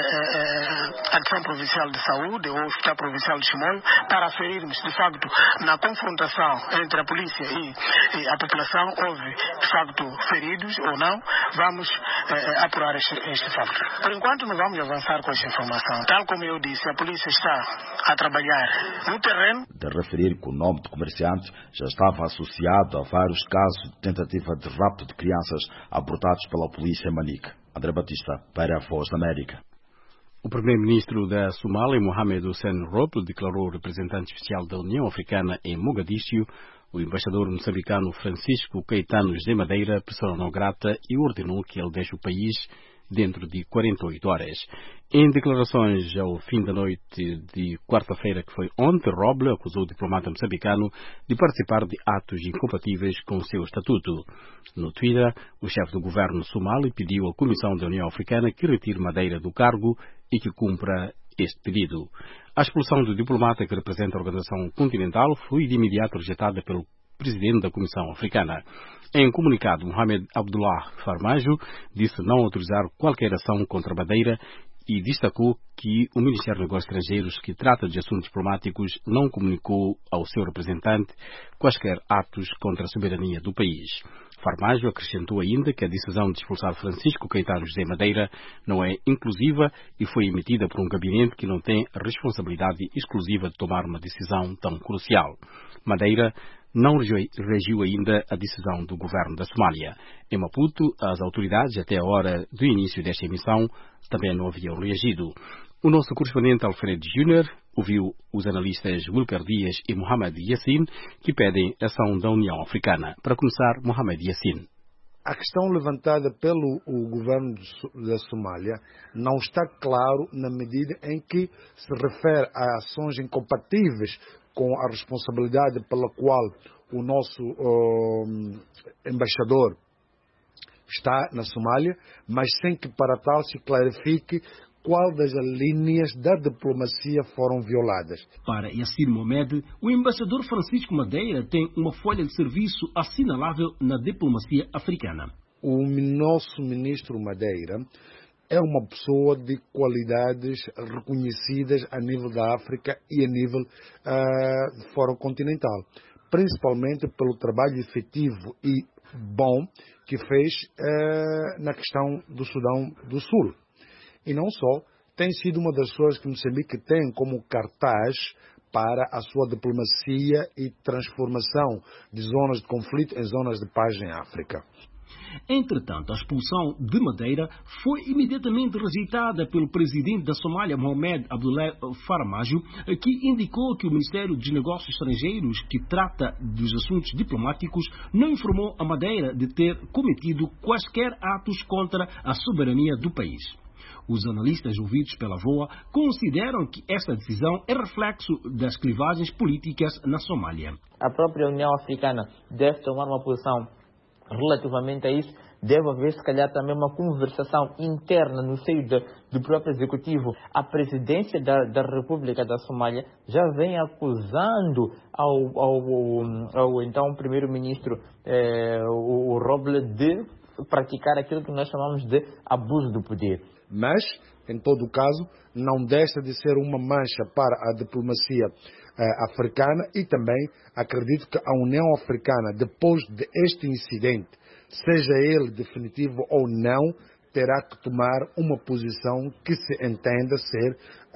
V: eh, a Direção Provincial de Saúde ou o Hospital Provincial de Chimoio para aferirmos, de facto, na confrontação entre a polícia e, e a população, houve, de facto, feridos ou não. Vamos eh, apurar este, este facto. Por enquanto, não vamos avançar com esta informação. Tal como eu disse, a polícia está a trabalhar no terreno.
A: De referir que o nome do comerciante já estava associado a vários casos de tentativa de rapto de crianças abortados pela polícia em Manica. André Batista, para a Voz da América.
B: O primeiro-ministro da Somália, Mohamed Hussein Roble, declarou o representante especial da União Africana em Mogadíscio, o embaixador moçambicano Francisco Caetano José Madeira, persona não grata, e ordenou que ele deixe o país dentro de quarenta e oito horas. Em declarações ao fim da noite de quarta-feira, que foi ontem, Roble acusou o diplomata moçambicano de participar de atos incompatíveis com o seu estatuto. No Twitter, o chefe do governo somali pediu à Comissão da União Africana que retire Madeira do cargo e que cumpra este pedido. A expulsão do diplomata que representa a Organização Continental foi de imediato rejeitada pelo presidente da Comissão Africana. Em comunicado, Mohamed Abdullah Farmajo disse não autorizar qualquer ação contra Madeira e destacou que o Ministério dos Negócios Estrangeiros, que trata de assuntos diplomáticos, não comunicou ao seu representante quaisquer atos contra a soberania do país. Farmajo acrescentou ainda que a decisão de expulsar Francisco Caetano José Madeira não é inclusiva e foi emitida por um gabinete que não tem a responsabilidade exclusiva de tomar uma decisão tão crucial. Madeira não reagiu ainda à decisão do governo da Somália. Em Maputo, as autoridades, até a hora do início desta emissão, também não haviam reagido. O nosso correspondente Alfredo Júnior ouviu os analistas Wilker Dias e Mohamed Yassin, que pedem ação da União Africana. Para começar, Mohamed Yassin.
G: A questão levantada pelo o governo da Somália não está claro na medida em que se refere a ações incompatíveis com a responsabilidade pela qual o nosso uh, embaixador está na Somália, mas sem que para tal se clarifique qual das linhas da diplomacia foram violadas.
W: Para Yassir Mohamed, o embaixador Francisco Madeira tem uma folha de serviço assinalável na diplomacia africana.
G: O nosso ministro Madeira é uma pessoa de qualidades reconhecidas a nível da África e a nível uh, de fórum continental, principalmente pelo trabalho efetivo e bom que fez uh, na questão do Sudão do Sul. E não só, tem sido uma das pessoas que Moçambique tem como cartaz para a sua diplomacia e transformação de zonas de conflito em zonas de paz em África.
W: Entretanto, a expulsão de Madeira foi imediatamente rejeitada pelo presidente da Somália, Mohamed Abdullah Farmajo, que indicou que o Ministério dos Negócios Estrangeiros, que trata dos assuntos diplomáticos, não informou a Madeira de ter cometido quaisquer atos contra a soberania do país. Os analistas ouvidos pela V O A consideram que esta decisão é reflexo das clivagens políticas na Somália.
X: A própria União Africana deve tomar uma posição relativamente a isso. Deve haver, se calhar, também uma conversação interna no seio de, do próprio Executivo. A presidência da, da República da Somália já vem acusando ao, ao, ao então primeiro-ministro eh, o, o Roble de praticar aquilo que nós chamamos de abuso do poder.
G: Mas, em todo o caso, não deixa de ser uma mancha para a diplomacia eh, africana e também acredito que a União Africana, depois deste incidente, seja ele definitivo ou não, terá que tomar uma posição que se entenda ser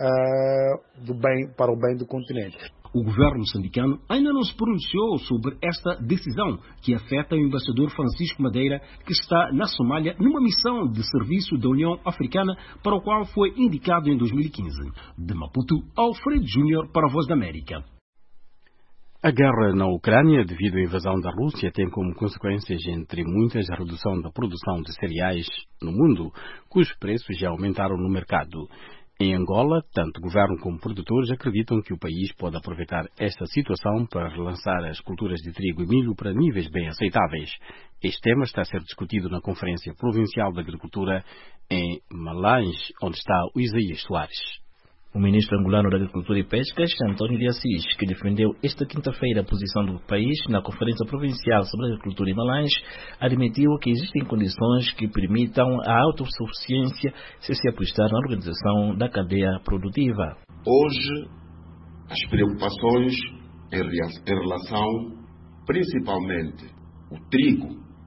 G: uh, do bem, para o bem do continente.
W: O governo moçambicano ainda não se pronunciou sobre esta decisão que afeta o embaixador Francisco Madeira, que está na Somália numa missão de serviço da União Africana para o qual foi indicado em dois mil e quinze. De Maputo, Alfredo Júnior para a Voz da América.
B: A guerra na Ucrânia, devido à invasão da Rússia, tem como consequências, entre muitas, a redução da produção de cereais no mundo, cujos preços já aumentaram no mercado. Em Angola, tanto governo como produtores acreditam que o país pode aproveitar esta situação para relançar as culturas de trigo e milho para níveis bem aceitáveis. Este tema está a ser discutido na Conferência Provincial da Agricultura em Malange, onde está o Isaías Soares.
P: O ministro angolano da Agricultura e Pescas, António de Assis, que defendeu esta quinta-feira a posição do país na Conferência Provincial sobre a Agricultura em Malange, admitiu que existem condições que permitam a autossuficiência se se apostar na organização da cadeia produtiva.
D: Hoje, as preocupações em relação, principalmente, o trigo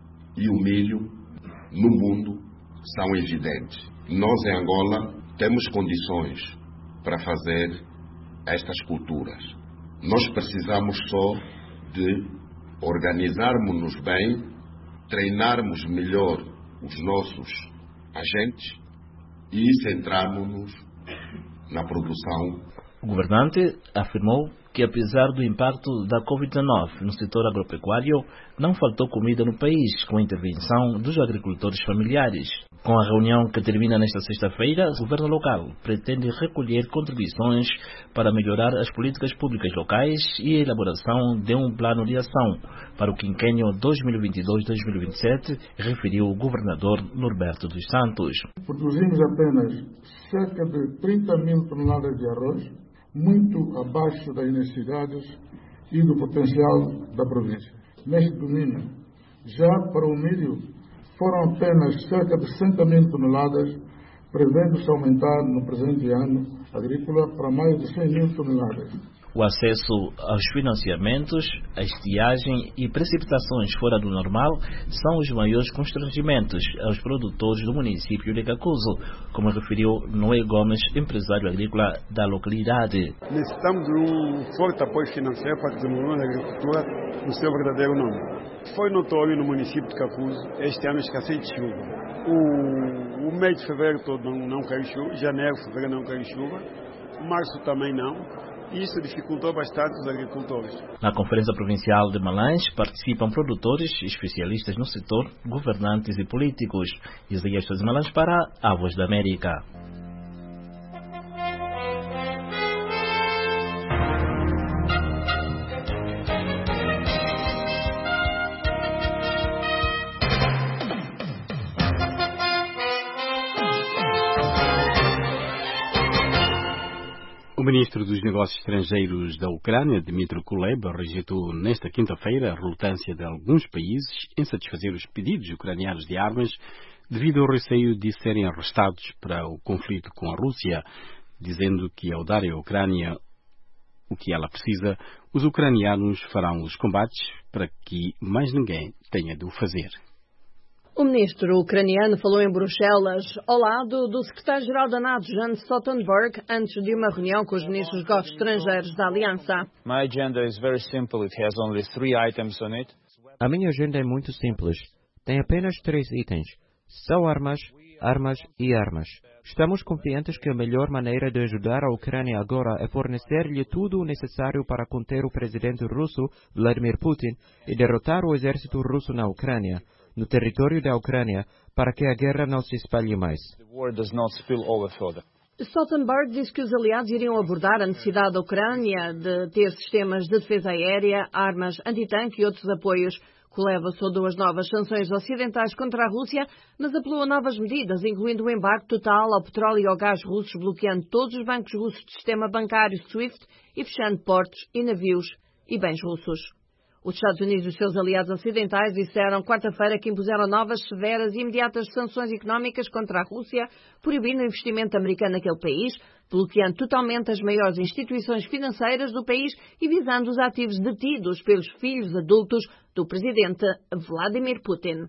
D: e o milho no mundo são evidentes. Nós, em Angola, temos condições para fazer estas culturas. Nós precisamos só de organizarmos-nos bem, treinarmos melhor os nossos agentes e centrarmos-nos na produção.
P: O governante afirmou que, apesar do impacto da covid dezenove no setor agropecuário, não faltou comida no país com a intervenção dos agricultores familiares. Com a reunião que termina nesta sexta-feira, o governo local pretende recolher contribuições para melhorar as políticas públicas locais e a elaboração de um plano de ação para o quinquênio dois mil e vinte e dois a dois mil e vinte e sete, referiu o governador Norberto dos Santos.
Q: Produzimos apenas cerca de trinta mil toneladas de arroz, muito abaixo das necessidades e do potencial da província. Neste domínio, já para o milho, foram apenas cerca de sessenta mil toneladas, prevendo-se aumentar no presente ano agrícola para mais de cem mil toneladas.
P: O acesso aos financiamentos, a estiagem e precipitações fora do normal são os maiores constrangimentos aos produtores do município de Cacuzo, como referiu Noé Gomes, empresário agrícola da localidade.
R: Necessitamos de um forte apoio financeiro para desenvolver a agricultura no seu verdadeiro nome. Foi notório no município de Cacuzo este ano a escassez de chuva. O, o mês de fevereiro todo não, não caiu chuva, janeiro, fevereiro não caiu chuva, março também não. Isso dificultou bastante os agricultores.
P: Na Conferência Provincial de Malange participam produtores, especialistas no setor, governantes e políticos. Isaías Soares de Malange para a Voz da América.
B: O ministro dos Negócios Estrangeiros da Ucrânia, Dmytro Kuleba, rejeitou nesta quinta-feira a relutância de alguns países em satisfazer os pedidos ucranianos de armas devido ao receio de serem arrestados para o conflito com a Rússia, dizendo que ao darem à Ucrânia o que ela precisa, os ucranianos farão os combates para que mais ninguém tenha de o fazer.
H: O ministro ucraniano falou em Bruxelas, ao lado do secretário-geral da NATO, Jens Stoltenberg, antes de uma reunião com os ministros dos negócios estrangeiros da Aliança.
I: My agenda is very simple. It has only three items on it.
K: A minha agenda é muito simples. Tem apenas três itens. São armas, armas e armas. Estamos confiantes que a melhor maneira de ajudar a Ucrânia agora é fornecer-lhe tudo o necessário para conter o presidente russo, Vladimir Putin, e derrotar o exército russo na Ucrânia, no território da Ucrânia, para que a guerra não se espalhe mais.
H: Stoltenberg disse que os aliados iriam abordar a necessidade da Ucrânia de ter sistemas de defesa aérea, armas antitanque e outros apoios. Kuleba saudou as novas sanções ocidentais contra a Rússia, mas apelou a novas medidas, incluindo o embargo total ao petróleo e ao gás russos, bloqueando todos os bancos russos do sistema bancário SWIFT e fechando portos e navios e bens russos. Os Estados Unidos e os seus aliados ocidentais disseram quarta-feira que impuseram novas, severas e imediatas sanções económicas contra a Rússia, proibindo o investimento americano naquele país, bloqueando totalmente as maiores instituições financeiras do país e visando os ativos detidos pelos filhos adultos do presidente Vladimir Putin.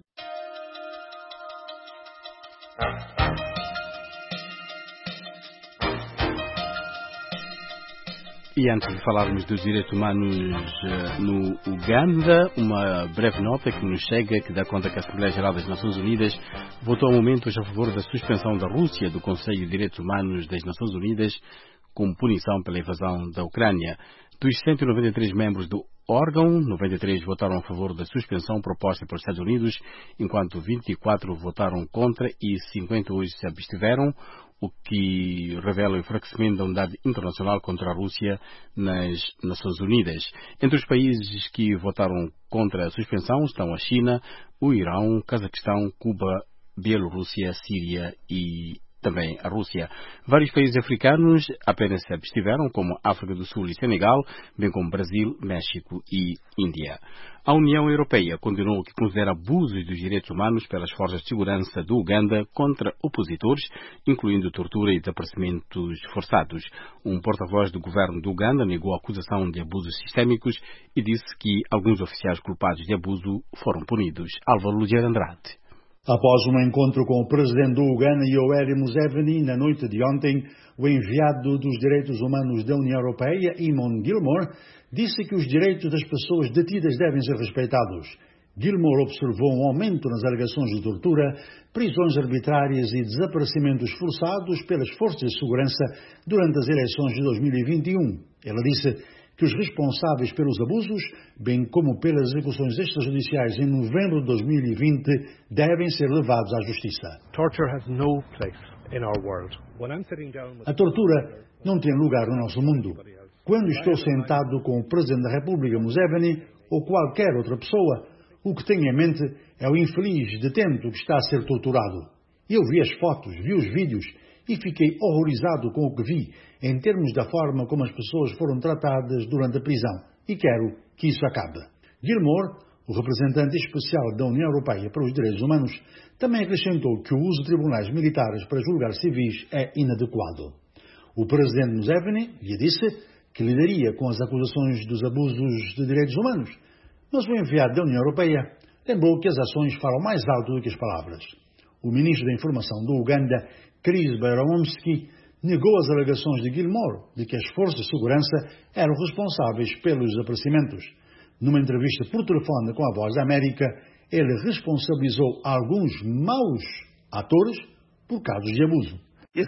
B: E antes de falarmos dos direitos humanos no Uganda, uma breve nota que nos chega, que dá conta que a Assembleia Geral das Nações Unidas votou há momentos a favor da suspensão da Rússia do Conselho de Direitos Humanos das Nações Unidas como punição pela invasão da Ucrânia. Dos cento e noventa e três membros do órgão, noventa e três votaram a favor da suspensão proposta pelos Estados Unidos, enquanto vinte e quatro votaram contra e cinquenta e oito se abstiveram, o que revela o enfraquecimento da unidade internacional contra a Rússia nas Nações Unidas. Entre os países que votaram contra a suspensão estão a China, o Irão, Cazaquistão, Cuba, Bielorrússia, Síria e também a Rússia. Vários países africanos apenas se abstiveram, como África do Sul e Senegal, bem como Brasil, México e Índia. A União Europeia condenou o que considera abusos dos direitos humanos pelas forças de segurança do Uganda contra opositores, incluindo tortura e desaparecimentos forçados. Um porta-voz do governo do Uganda negou a acusação de abusos sistémicos e disse que alguns oficiais culpados de abuso foram punidos. Álvaro Ludier Andrade.
C: Após um encontro com o presidente do Uganda, Yoweri Museveni, na noite de ontem, o enviado dos direitos humanos da União Europeia, Eamon Gilmore, disse que os direitos das pessoas detidas devem ser respeitados. Gilmore observou um aumento nas alegações de tortura, prisões arbitrárias e desaparecimentos forçados pelas forças de segurança durante as eleições de dois mil e vinte e um. Ela disse que os responsáveis pelos abusos, bem como pelas execuções extrajudiciais em novembro de dois mil e vinte, devem ser levados à justiça. A tortura não tem lugar no nosso mundo. Quando estou sentado com o Presidente da República, Museveni, ou qualquer outra pessoa, o que tenho em mente é o infeliz detento que está a ser torturado. Eu vi as fotos, vi os vídeos e fiquei horrorizado com o que vi em termos da forma como as pessoas foram tratadas durante a prisão e quero que isso acabe. Gilmore, o representante especial da União Europeia para os Direitos Humanos, também acrescentou que o uso de tribunais militares para julgar civis é inadequado. O presidente Museveni lhe disse que lidaria com as acusações dos abusos de direitos humanos, mas o enviado da União Europeia lembrou que as ações falam mais alto do que as palavras. O ministro da Informação do Uganda, Chris Baromsky, negou as alegações de Gilmore de que as forças de segurança eram responsáveis pelos desaparecimentos. Numa entrevista por telefone com a Voz da América, ele responsabilizou alguns maus atores por casos de abuso.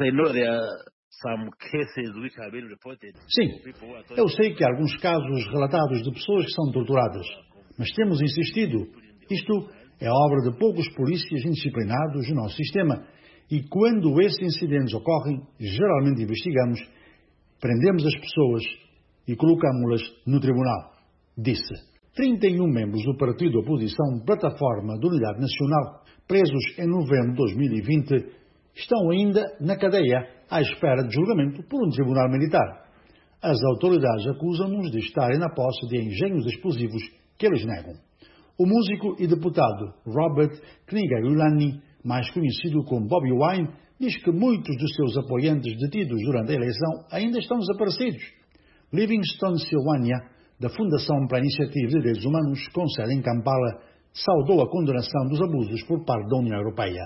C: Sim, eu sei que há alguns casos relatados de pessoas que são torturadas, mas temos insistido. Isto é obra de poucos polícias indisciplinados no nosso sistema. E quando esses incidentes ocorrem, geralmente investigamos, prendemos as pessoas e colocamos-las no tribunal, disse. trinta e um membros do partido da oposição Plataforma de Unidade Nacional, presos em novembro de dois mil e vinte, estão ainda na cadeia à espera de julgamento por um tribunal militar. As autoridades acusam-nos de estarem na posse de engenhos explosivos que eles negam. O músico e deputado Robert Knigarulani, mais conhecido como Bobi Wine, diz que muitos dos seus apoiantes detidos durante a eleição ainda estão desaparecidos. Livingstone Silvania, da Fundação para a Iniciativa de Direitos Humanos, com sede em Kampala, saudou a condenação dos abusos por parte da União Europeia.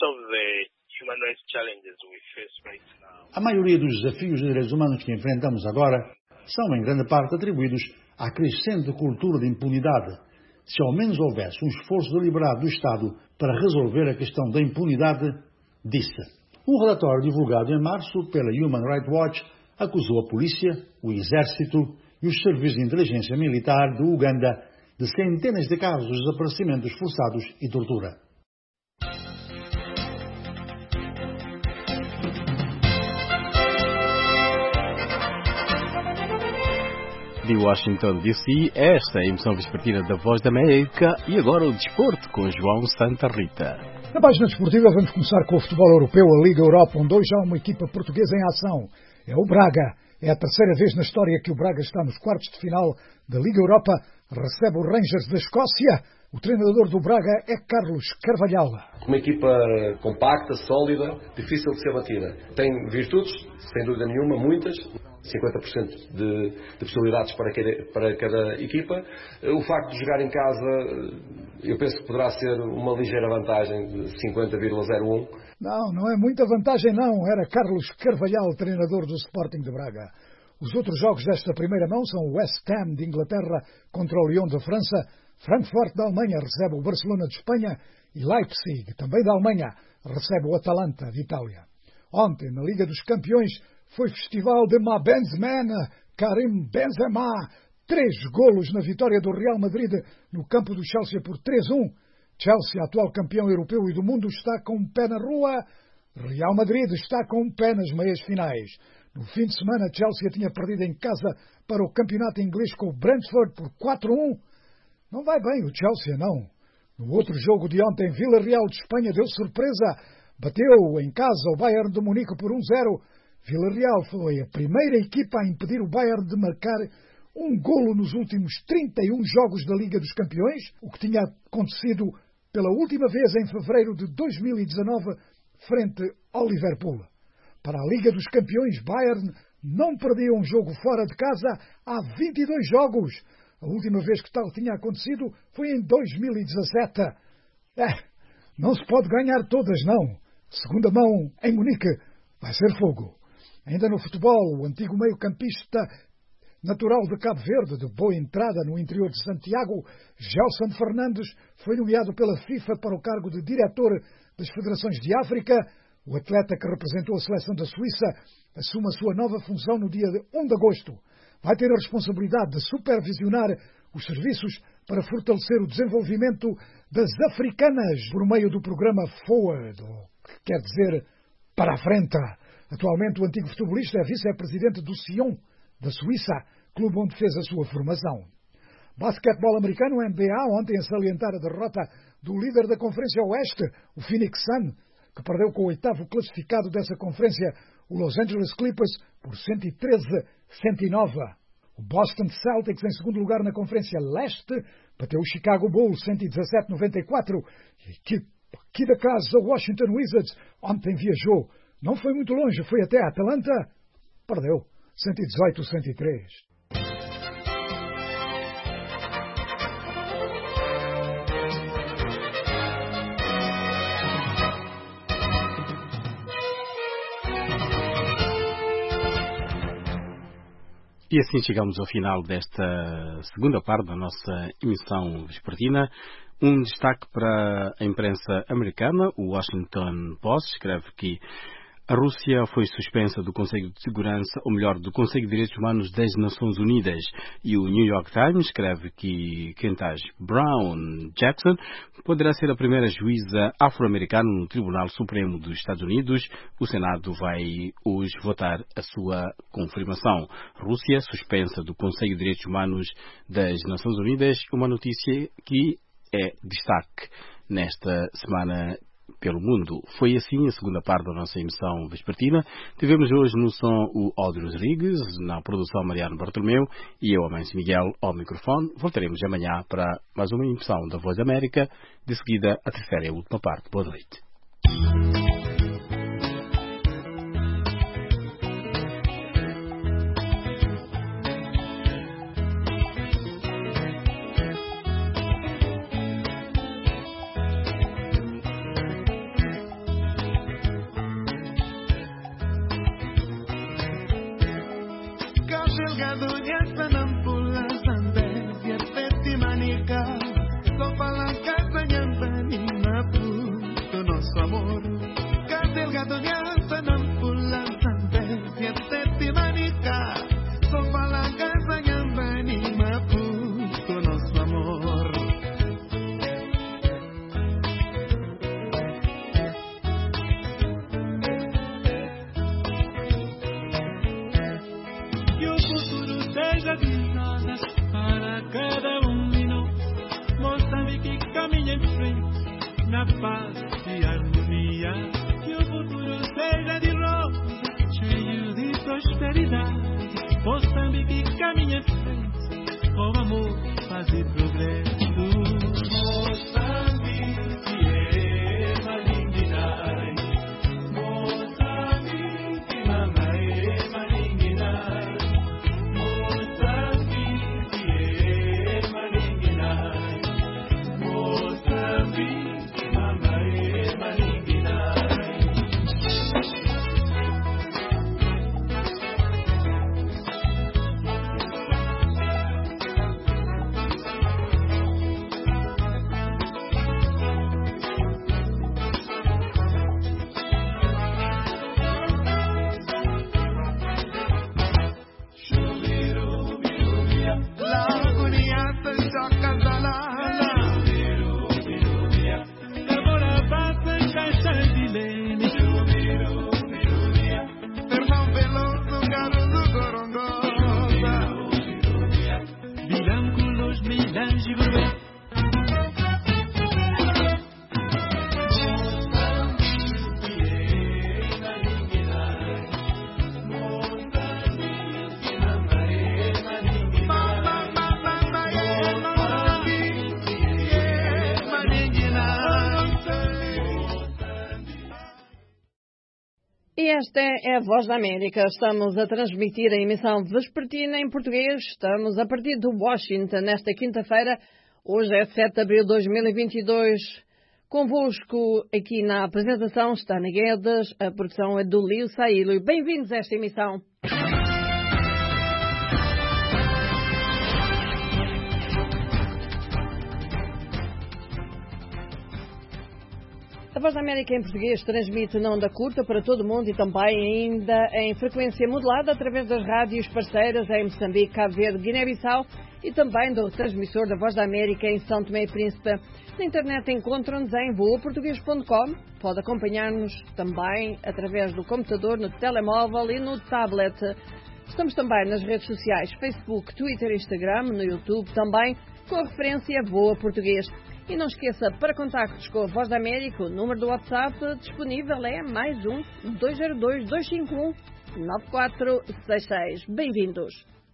C: A maioria dos desafios de direitos humanos que enfrentamos agora são, em grande parte, atribuídos à crescente cultura de impunidade. Se ao menos houvesse um esforço deliberado do Estado para resolver a questão da impunidade, disse. Um relatório divulgado em março pela Human Rights Watch acusou a polícia, o exército e os serviços de inteligência militar do Uganda de centenas de casos de desaparecimentos forçados e tortura.
B: De Washington D C, esta é a emissão vespertina da Voz da América e agora o desporto com João Santa Rita.
S: Na página desportiva vamos começar com o futebol europeu, a Liga Europa, onde hoje há uma equipa portuguesa em ação. É o Braga. É a terceira vez na história que o Braga está nos quartos de final da Liga Europa, recebe o Rangers da Escócia. O treinador do Braga é Carlos Carvalhal.
T: Uma equipa compacta, sólida, difícil de ser batida. Tem virtudes, sem dúvida nenhuma, muitas. cinquenta por cento de, de possibilidades para cada, para cada equipa. O facto de jogar em casa, eu penso que poderá ser uma ligeira vantagem de cinquenta vírgula zero um.
S: Não, não é muita vantagem não. Era Carlos Carvalhal, treinador do Sporting de Braga. Os outros jogos desta primeira mão são o West Ham de Inglaterra contra o Lyon da França, Frankfurt da Alemanha recebe o Barcelona de Espanha e Leipzig, também da Alemanha, recebe o Atalanta de Itália. Ontem, na Liga dos Campeões, foi festival de Ma Benzman, Karim Benzema, três golos na vitória do Real Madrid no campo do Chelsea por três a um. Chelsea, atual campeão europeu e do mundo, está com um pé na rua. Real Madrid está com um pé nas meias finais. No fim de semana, Chelsea tinha perdido em casa para o campeonato inglês com o Brentford por quatro a um. Não vai bem o Chelsea, não. No outro jogo de ontem, Villarreal de Espanha deu surpresa. Bateu em casa o Bayern de Munique por um a zero. Villarreal foi a primeira equipa a impedir o Bayern de marcar um golo nos últimos trinta e um jogos da Liga dos Campeões, o que tinha acontecido pela última vez em fevereiro de dois mil e dezanove, frente ao Liverpool. Para a Liga dos Campeões, Bayern não perdia um jogo fora de casa há vinte e dois jogos. A última vez que tal tinha acontecido foi em dois mil e dezassete. É, não se pode ganhar todas, não. Segunda mão em Munique vai ser fogo. Ainda no futebol, o antigo meio-campista natural de Cabo Verde, de boa entrada no interior de Santiago, Gelson Fernandes, foi nomeado pela FIFA para o cargo de diretor das Federações de África. O atleta que representou a seleção da Suíça assume a sua nova função no dia um de agosto. Vai ter a responsabilidade de supervisionar os serviços para fortalecer o desenvolvimento das africanas por meio do programa Forward, que quer dizer para a frente. Atualmente, o antigo futebolista é vice-presidente do Sion, da Suíça, clube onde fez a sua formação. Basquetebol americano, N B A, ontem a salientar a derrota do líder da Conferência Oeste, o Phoenix Sun, que perdeu com o oitavo classificado dessa conferência, o Los Angeles Clippers, por cento e treze a cento e nove. O Boston Celtics, em segundo lugar na Conferência Leste, bateu o Chicago Bulls cento e dezassete a noventa e quatro. E a equipe aqui da casa, o Washington Wizards, ontem viajou. Não foi muito longe, foi até a Atlanta. Perdeu cento e dezoito a cento e três.
B: E assim chegamos ao final desta segunda parte da nossa emissão vespertina. Um destaque para a imprensa americana. O Washington Post escreve que a Rússia foi suspensa do Conselho de Segurança, ou melhor, do Conselho de Direitos Humanos das Nações Unidas. E o New York Times escreve que Ketanji Brown Jackson poderá ser a primeira juíza afro-americana no Tribunal Supremo dos Estados Unidos. O Senado vai hoje votar a sua confirmação. Rússia suspensa do Conselho de Direitos Humanos das Nações Unidas. Uma notícia que é destaque nesta semana pelo mundo. Foi assim a segunda parte da nossa emissão vespertina. Tivemos hoje no som o Ódio Rodrigues, na produção Mariano Bartolomeu e eu, Amancio Miguel, ao microfone. Voltaremos amanhã para mais uma emissão da Voz da América. De seguida, a terceira e a última parte. Boa noite.
H: Esta é a Voz da América. Estamos a transmitir a emissão vespertina em português. Estamos a partir de Washington nesta quinta-feira. Hoje é sete de abril de dois mil e vinte e dois. Convosco aqui na apresentação está Ana Guedes. A produção é do Lio Saílo. Bem-vindos a esta emissão. A Voz da América em português transmite na onda curta para todo o mundo e também ainda em frequência modulada através das rádios parceiras em Moçambique, Cabo Verde, Guiné-Bissau e também do retransmissor da Voz da América em São Tomé e Príncipe. Na internet encontram-nos em voa português ponto com. Pode acompanhar-nos também através do computador, no telemóvel e no tablet. Estamos também nas redes sociais Facebook, Twitter e Instagram, no YouTube também, com a referência Voa Português. E não esqueça, para contactos com a Voz da América, o número do WhatsApp disponível é mais um dois zero dois, dois cinco um, nove quatro seis seis. Bem-vindos.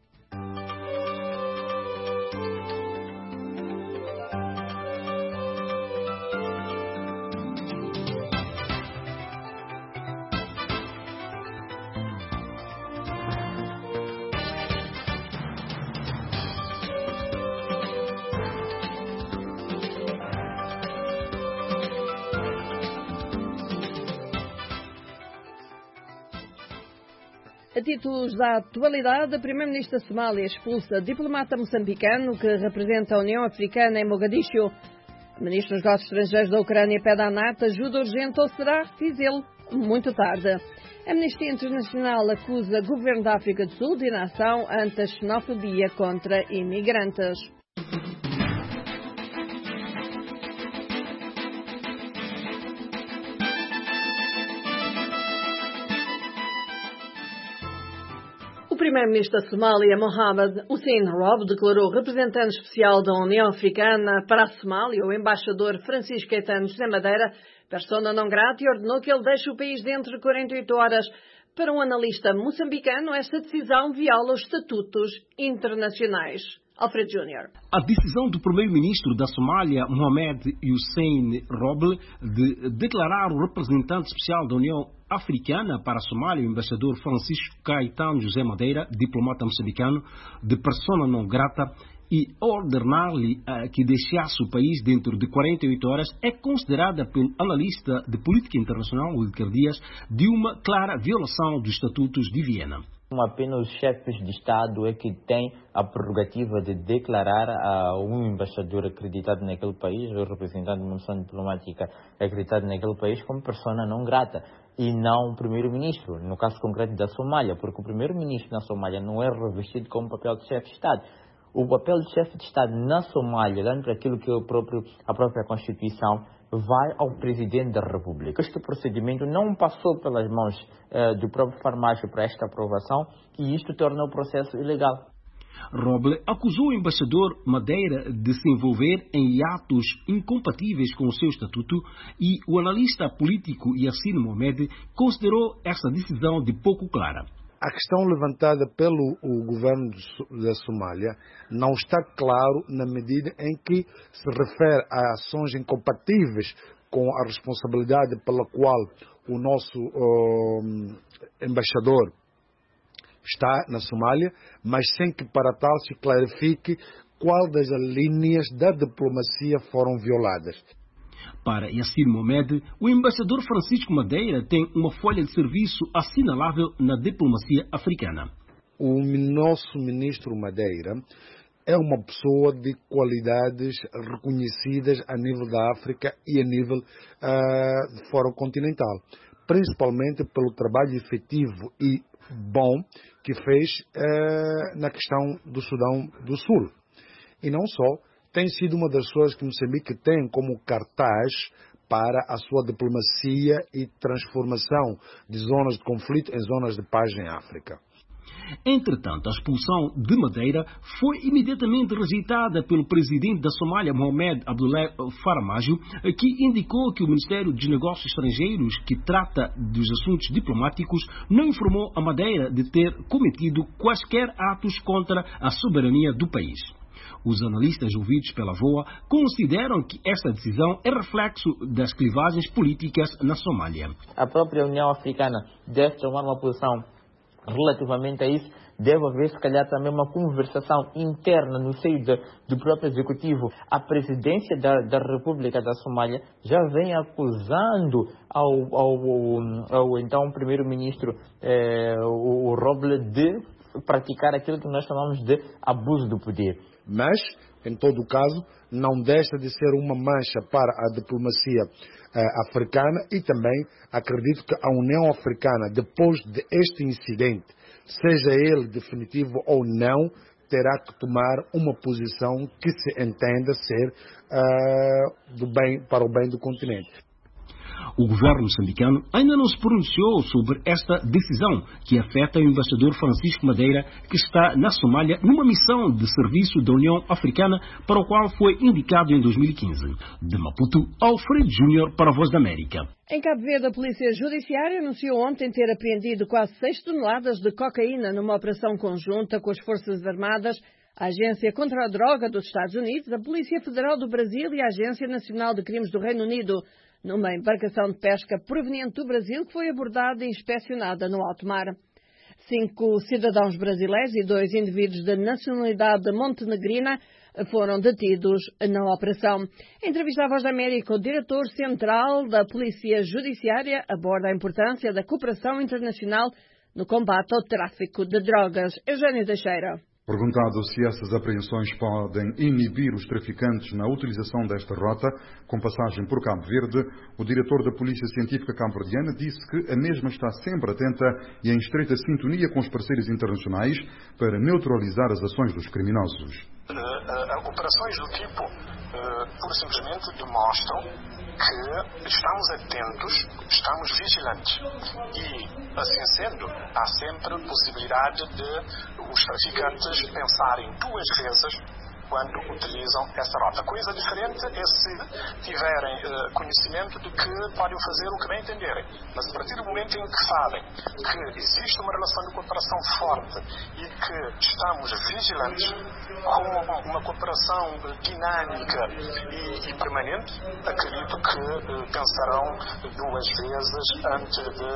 H: A títulos da atualidade, a Primeira-Ministra da Somália expulsa diplomata moçambicano que representa a União Africana em Mogadiscio. A Ministra dos Negócios Estrangeiros da Ucrânia pede à NATO ajuda urgente ou será, diz ele, muito tarde. A Amnistia Internacional acusa o governo da África do Sul de inação ante a xenofobia contra imigrantes. O primeiro-ministro da Somália, Mohamed Hussein Roble, declarou representante especial da União Africana para a Somália, o embaixador Francisco Caetano José Madeira, persona não grata, e ordenou que ele deixe o país dentro de quarenta e oito horas. Para um analista moçambicano, esta decisão viola os estatutos internacionais. Alfredo Júnior.
W: A decisão do primeiro-ministro da Somália, Mohamed Hussein Roble, de declarar o representante especial da União Africana para a Somália, o embaixador Francisco Caetano José Madeira, diplomata moçambicano, de persona não grata, e ordenar-lhe uh, que deixasse o país dentro de quarenta e oito horas, é considerada pelo analista de política internacional, Wilker Dias, de uma clara violação dos estatutos de Viena.
X: Apenas os chefes de Estado é que têm a prerrogativa de declarar a um embaixador acreditado naquele país, ou representante de uma missão diplomática acreditado naquele país, como persona não grata, e não o primeiro-ministro, no caso concreto da Somália, porque o primeiro-ministro na Somália não é revestido como papel de chefe de Estado. O papel de chefe de Estado na Somália, olhando para aquilo que é o próprio, a própria Constituição, vai ao Presidente da República. Este procedimento não passou pelas mãos uh, do próprio Farmácio para esta aprovação, e isto torna o processo ilegal.
W: Roble acusou o embaixador Madeira de se envolver em atos incompatíveis com o seu estatuto, e o analista político Yassine Mohamed considerou essa decisão de pouco clara.
G: A questão levantada pelo o governo da Somália não está claro na medida em que se refere a ações incompatíveis com a responsabilidade pela qual o nosso um, embaixador está na Somália, mas sem que para tal se clarifique qual das linhas da diplomacia foram violadas.
W: Para Yassine Mohamed, o embaixador Francisco Madeira tem uma folha de serviço assinalável na diplomacia africana.
G: O nosso ministro Madeira é uma pessoa de qualidades reconhecidas a nível da África e a nível uh, de fórum continental, principalmente pelo trabalho efetivo e bom que fez uh, na questão do Sudão do Sul. E não só, tem sido uma das coisas que Moçambique tem como cartaz para a sua diplomacia e transformação de zonas de conflito em zonas de paz em África.
W: Entretanto, a expulsão de Madeira foi imediatamente rejeitada pelo presidente da Somália, Mohamed Abdullahi Farmajo, que indicou que o Ministério dos Negócios Estrangeiros, que trata dos assuntos diplomáticos, não informou a Madeira de ter cometido quaisquer atos contra a soberania do país. Os analistas ouvidos pela V O A consideram que esta decisão é reflexo das clivagens políticas na Somália.
X: A própria União Africana deve tomar uma posição relativamente a isso. Deve haver, se calhar, também uma conversação interna no seio de, do próprio Executivo. A presidência da, da República da Somália já vem acusando ao, ao, ao então primeiro-ministro eh, o, o Roble de praticar aquilo que nós chamamos de abuso do poder.
G: Mas, em todo o caso, não deixa de ser uma mancha para a diplomacia eh, africana e também acredito que a União Africana, depois deste incidente, seja ele definitivo ou não, terá que tomar uma posição que se entenda ser uh, do bem, para o bem do continente.
W: O governo moçambicano ainda não se pronunciou sobre esta decisão que afeta o embaixador Francisco Madeira, que está na Somália numa missão de serviço da União Africana para o qual foi indicado em dois mil e quinze. De Maputo, Alfredo Júnior para a Voz da América.
H: Em Cabo Verde, a Polícia Judiciária anunciou ontem ter apreendido quase seis toneladas de cocaína numa operação conjunta com as Forças Armadas, a Agência contra a Droga dos Estados Unidos, a Polícia Federal do Brasil e a Agência Nacional de Crimes do Reino Unido, numa embarcação de pesca proveniente do Brasil que foi abordada e inspecionada no alto mar. Cinco cidadãos brasileiros e dois indivíduos de nacionalidade montenegrina foram detidos na operação. Em entrevista à Voz da América, o diretor central da Polícia Judiciária aborda a importância da cooperação internacional no combate ao tráfico de drogas. Eugênio Teixeira.
U: Perguntado se essas apreensões podem inibir os traficantes na utilização desta rota, com passagem por Cabo Verde, o diretor da Polícia Científica cabo-verdiana disse que a mesma está sempre atenta e em estreita sintonia com os parceiros internacionais para neutralizar as ações dos criminosos.
V: Uh, uh, operações do tipo, uh, pura e simplesmente, demonstram que estamos atentos, estamos vigilantes e, assim sendo, há sempre a possibilidade de os traficantes pensarem duas vezes quando utilizam essa rota. Coisa diferente é se tiverem uh, conhecimento de que podem fazer o que bem entenderem. Mas a partir do momento em que sabem que existe uma relação de cooperação forte e que estamos vigilantes com uma cooperação dinâmica e, e permanente, acredito que uh, pensarão duas vezes antes de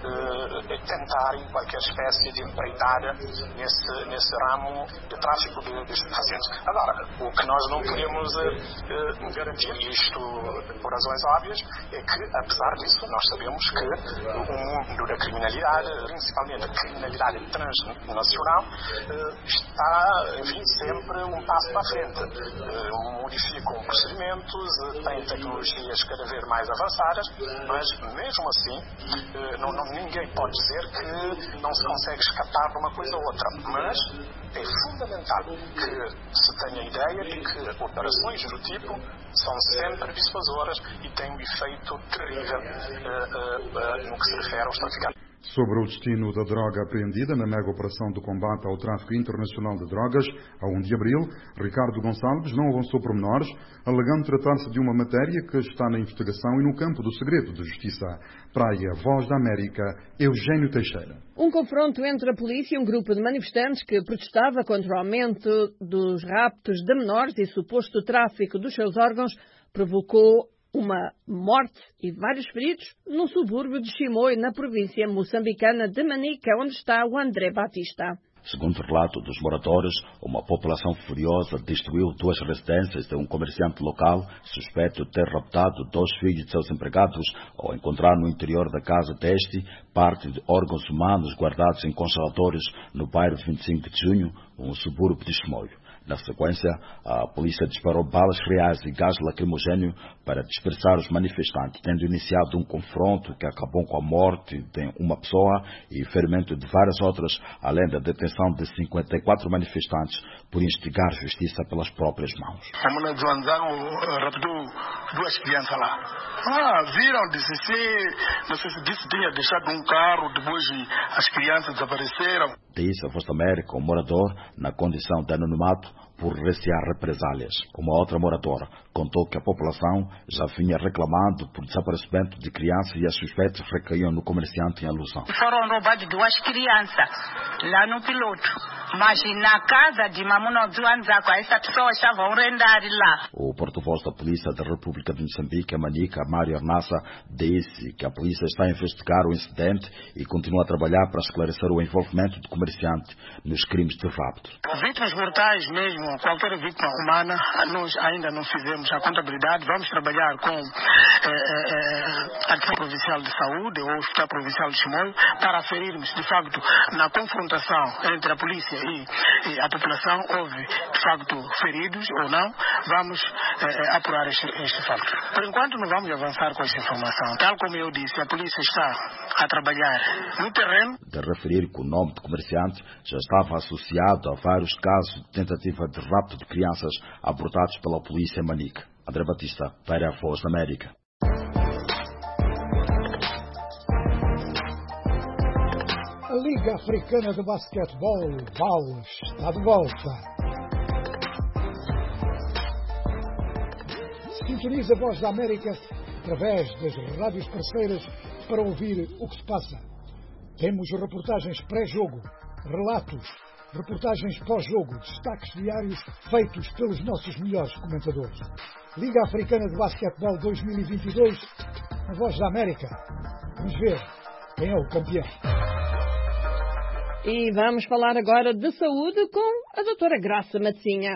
V: uh, tentarem qualquer espécie de empreitada nesse, nesse ramo de tráfico de, de estupefacientes. Agora, o que nós não podemos uh, uh, garantir, isto por razões óbvias, é que, apesar disso, nós sabemos que o mundo da criminalidade, principalmente a criminalidade transnacional, uh, está, enfim, sempre um passo para a frente. Uh, modificam procedimentos, uh, têm tecnologias cada vez mais avançadas, mas, mesmo assim, uh, não, não, ninguém pode dizer que não se consegue escapar de uma coisa ou outra. Mas é fundamental que se tenha a ideia de que operações do tipo são sempre dissuasoras e têm um efeito terrível uh, uh, uh, no que se refere aos traficantes.
U: Sobre o destino da droga apreendida na mega operação de combate ao tráfico internacional de drogas, a primeiro de abril, Ricardo Gonçalves não avançou pormenores, alegando tratar-se de uma matéria que está na investigação e no campo do segredo de justiça. Praia, Voz da América, Eugênio Teixeira.
H: Um confronto entre a polícia e um grupo de manifestantes que protestava contra o aumento dos raptos de menores e suposto tráfico dos seus órgãos provocou uma morte e vários feridos num subúrbio de Chimoio, na província moçambicana de Manica, onde está o André Batista.
A: Segundo o relato dos moradores, uma população furiosa destruiu duas residências de um comerciante local suspeito de ter raptado dois filhos de seus empregados ao encontrar no interior da casa deste parte de órgãos humanos guardados em congeladores no bairro vinte e cinco de junho, um subúrbio de Chimoio. Na sequência, a polícia disparou balas reais e gás lacrimogéneo para dispersar os manifestantes, tendo iniciado um confronto que acabou com a morte de uma pessoa e ferimento de várias outras, além da detenção de cinquenta e quatro manifestantes por instigar justiça pelas próprias mãos.
V: A mulher do Anzango raptou duas crianças lá. Ah, viram, disse sim, não sei se disse tinha deixado um carro, depois as crianças desapareceram.
A: Disse a Voz da América, um morador na condição de anonimato por recear represálias. Uma outra moradora contou que a população já vinha reclamando por desaparecimento de crianças e as suspeitas recaíam no comerciante em alusão.
F: Foram roubadas duas crianças lá no piloto, mas na casa de Mamuno Zuanzaco, essa pessoa estava a rendar lá.
A: O porta-voz da Polícia da República de Moçambique, a Manica, Mário Arnassa, disse que a polícia está a investigar o incidente e continua a trabalhar para esclarecer o envolvimento do comerciante nos crimes de rapto.
V: Vítimas mortais mesmo, qualquer vítima humana, nós ainda não fizemos a contabilidade. Vamos trabalhar com eh, eh, a Direção Provincial de Saúde ou o Hospital Provincial de Chimoio para aferirmos, de facto, na confrontação entre a polícia e, e a população, houve, de facto, feridos ou não. Vamos eh, apurar este, este facto. Por enquanto, não vamos avançar com esta informação. Tal como eu disse, a polícia está a trabalhar no terreno.
A: De referir que o nome do comerciante já estava associado a vários casos de tentativa de rapto de crianças abordados pela polícia em Manica. André Batista, para a Voz da América.
S: A Liga Africana de Basquetebol, V A L, está de volta. Sintoniza a Voz da América através das rádios parceiras para ouvir o que se passa. Temos reportagens pré-jogo, relatos, reportagens pós-jogo, destaques diários feitos pelos nossos melhores comentadores. Liga Africana de Basquetebol dois mil e vinte e dois, na Voz da América. Vamos ver quem é o campeão.
H: E vamos falar agora de saúde com a doutora Graça Matosinha.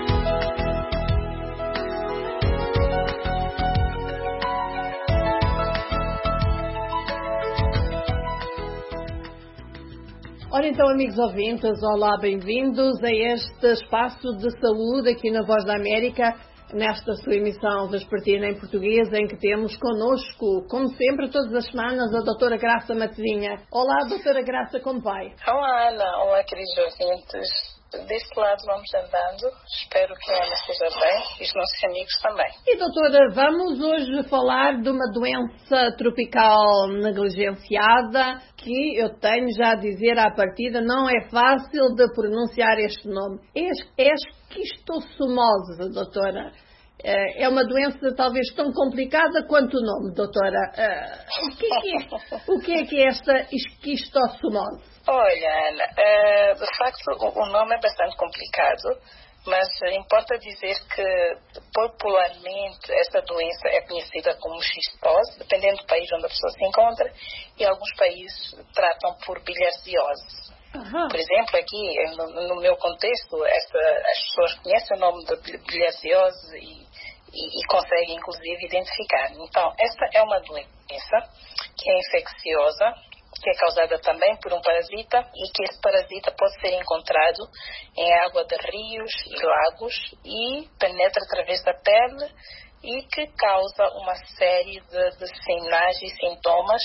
H: Ora então, amigos ouvintes, olá, bem-vindos a este espaço de saúde aqui na Voz da América, nesta sua emissão vespertina em português, em que temos connosco, como sempre, todas as semanas, a doutora Graça Matosinha. Olá, doutora Graça, como vai?
J: Olá, Ana. Olá, queridos ouvintes. Deste lado vamos andando. Espero que a Ana esteja bem e os nossos amigos também.
H: E, doutora, vamos hoje falar de uma doença tropical negligenciada que eu tenho já a dizer à partida, não é fácil de pronunciar este nome. É esquistossomose, doutora. É uma doença talvez tão complicada quanto o nome, doutora. O que é que é, o que é, que é esta esquistossomose?
J: Olha, Ana, de facto o nome é bastante complicado, mas importa dizer que popularmente esta doença é conhecida como xistose, dependendo do país onde a pessoa se encontra, e alguns países tratam por bilharziose.
H: Uhum.
J: Por exemplo, aqui no, no meu contexto, esta, as pessoas conhecem o nome de bilharziose e, e, e conseguem inclusive identificar. Então, esta é uma doença que é infecciosa, que é causada também por um parasita e que esse parasita pode ser encontrado em água de rios e lagos e penetra através da pele e que causa uma série de, de sinais e sintomas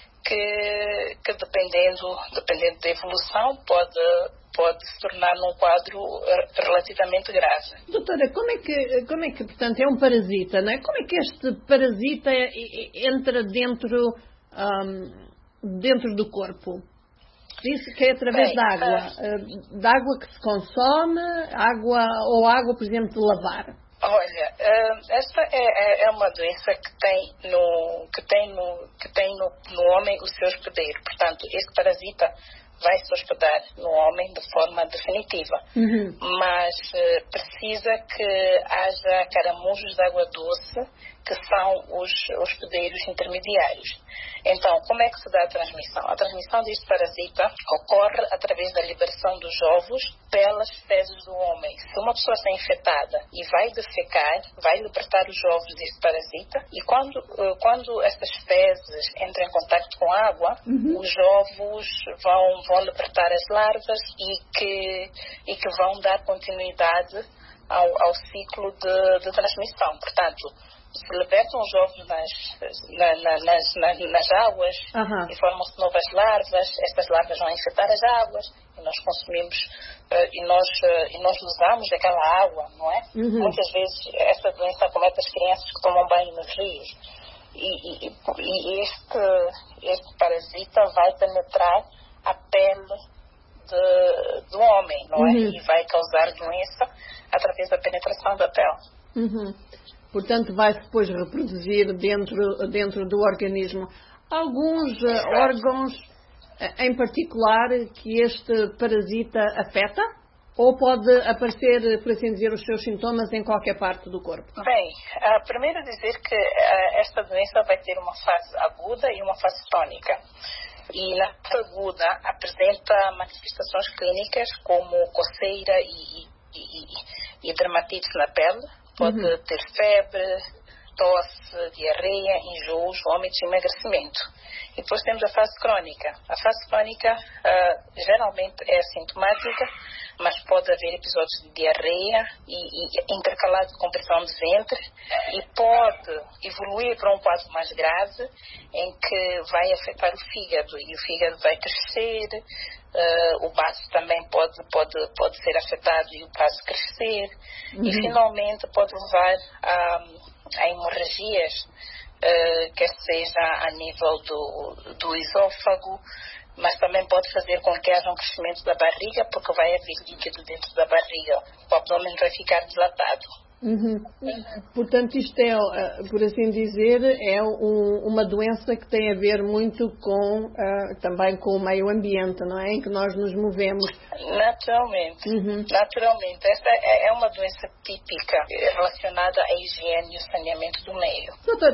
J: que, que dependendo, dependendo da evolução pode, pode se tornar num quadro relativamente grave.
H: Doutora, como é que, como é que portanto, é um parasita, não é? Como é que este parasita entra dentro... Um, dentro do corpo? Disse que é através
J: Bem,
H: da água. Uh, da água que se consome, água ou água, por exemplo, de lavar.
J: Olha, uh, esta é, é uma doença que tem, no, que tem, no, que tem no, no homem o seu hospedeiro. Portanto, este parasita vai se hospedar no homem de forma definitiva.
H: Uhum.
J: Mas uh, precisa que haja caramujos de água doce que são os hospedeiros intermediários. Então, como é que se dá a transmissão? A transmissão deste parasita ocorre através da liberação dos ovos pelas fezes do homem. Se uma pessoa está infectada e vai defecar, vai libertar os ovos deste parasita, e quando, quando estas fezes entram em contato com a água, uhum. os ovos vão, vão libertar as larvas e que, e que vão dar continuidade ao, ao ciclo de, de transmissão. Portanto, se libertam os ovos nas, na, na, nas, nas, nas águas uhum. e formam-se novas larvas, estas larvas vão infectar as águas e nós consumimos uh, e, nós, uh, e nós usamos aquela água, não é? Uhum. Muitas vezes esta doença acomete as crianças que tomam banho nos rios e, e, e este, este parasita vai penetrar a pele de, do homem, não é? Uhum. E vai causar doença através da penetração da pele.
H: Uhum. Portanto, vai-se depois reproduzir dentro, dentro do organismo. Alguns uh, órgãos uh, em particular que este parasita afeta? Ou pode aparecer, por assim dizer, os seus sintomas em qualquer parte do corpo?
J: Bem, uh, primeiro dizer que uh, esta doença vai ter uma fase aguda e uma fase crônica. E na fase aguda apresenta manifestações clínicas como coceira e, e, e, e dermatite na pele. Pode uhum. ter febre, tosse, diarreia, enjoos, vômitos e emagrecimento. E depois temos a fase crônica. A fase crônica uh, geralmente é assintomática, mas pode haver episódios de diarreia e, e intercalado com pressão de ventre e pode evoluir para um quadro mais grave em que vai afetar o fígado e o fígado vai crescer. Uh, o baço também pode, pode, pode ser afetado e o baço crescer uhum. e finalmente pode levar a, a hemorragias, uh, quer seja a nível do, do esôfago, mas também pode fazer com que haja um crescimento da barriga, porque vai haver líquido dentro da barriga, o abdômen vai ficar dilatado.
H: Uhum. Portanto, isto é, por assim dizer, é um, uma doença que tem a ver muito com, uh, também com o meio ambiente, não é? Em que nós nos movemos.
J: Naturalmente. Uhum. Naturalmente. Esta é, é uma doença típica relacionada à higiene e ao saneamento do meio.
H: Doutor,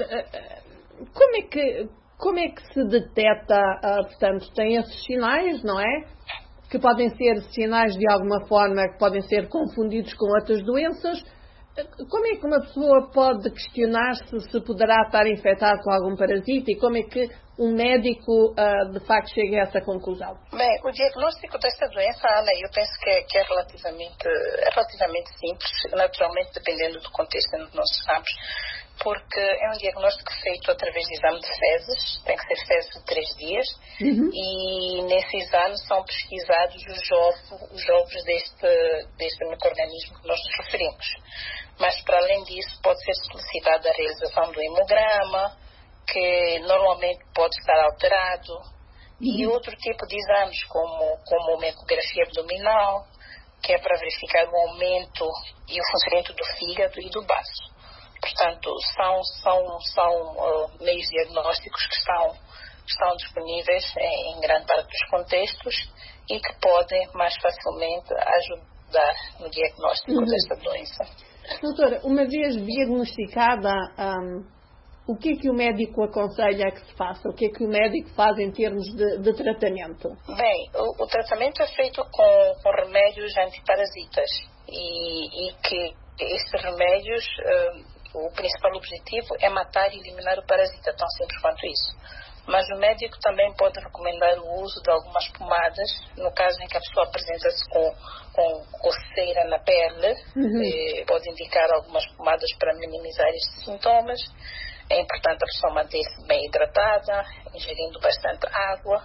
H: uh, como é que, como é que se detecta, uh, portanto, tem esses sinais, não é? Que podem ser sinais de alguma forma, que podem ser confundidos com outras doenças. Como é que uma pessoa pode questionar-se se poderá estar infectado com algum parasita e como é que um médico uh, de facto chega a essa conclusão?
J: Bem, o diagnóstico desta doença, Ana, eu penso que é, que é, relativamente, é relativamente simples, naturalmente dependendo do contexto em que nós estamos, porque é um diagnóstico feito através de exame de fezes, tem que ser fezes de três dias, uhum. e nesse exame são pesquisados os ovos, os ovos deste, deste micro-organismo que nós nos referimos. Mas, para além disso, pode ser solicitada a realização do hemograma, que normalmente pode estar alterado, uhum. e outro tipo de exames, como, como uma ecografia abdominal, que é para verificar o aumento e o funcionamento do fígado e do baço. Portanto, são, são, são uh, meios diagnósticos que estão, estão disponíveis em, em grande parte dos contextos e que podem mais facilmente ajudar no diagnóstico uhum. desta doença.
H: Doutora, uma vez diagnosticada, um, o que é que o médico aconselha que se faça? O que é que o médico faz em termos de, de tratamento?
J: Bem, o, o tratamento é feito com, com remédios antiparasitas e, e que estes remédios... Uh, O principal objetivo é matar e eliminar o parasita, tão simples quanto isso. Mas o médico também pode recomendar o uso de algumas pomadas, no caso em que a pessoa apresenta-se com, com coceira na pele, uhum. eh, pode indicar algumas pomadas para minimizar estes sintomas. É importante a pessoa manter-se bem hidratada, ingerindo bastante água.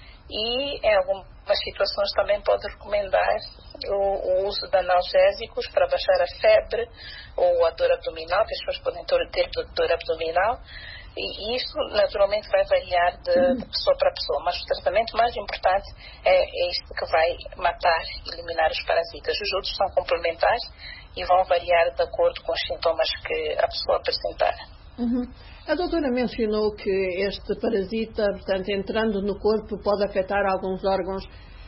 J: E em algumas situações também pode recomendar o, o uso de analgésicos para baixar a febre ou a dor abdominal, que as pessoas podem ter dor abdominal, e isso naturalmente vai variar de, de pessoa para pessoa, mas o tratamento mais importante é, é este que vai matar e eliminar os parasitas. Os outros são complementares e vão variar de acordo com os sintomas que a pessoa apresentar.
H: Uhum. A doutora mencionou que este parasita, portanto, entrando no corpo, pode afetar alguns órgãos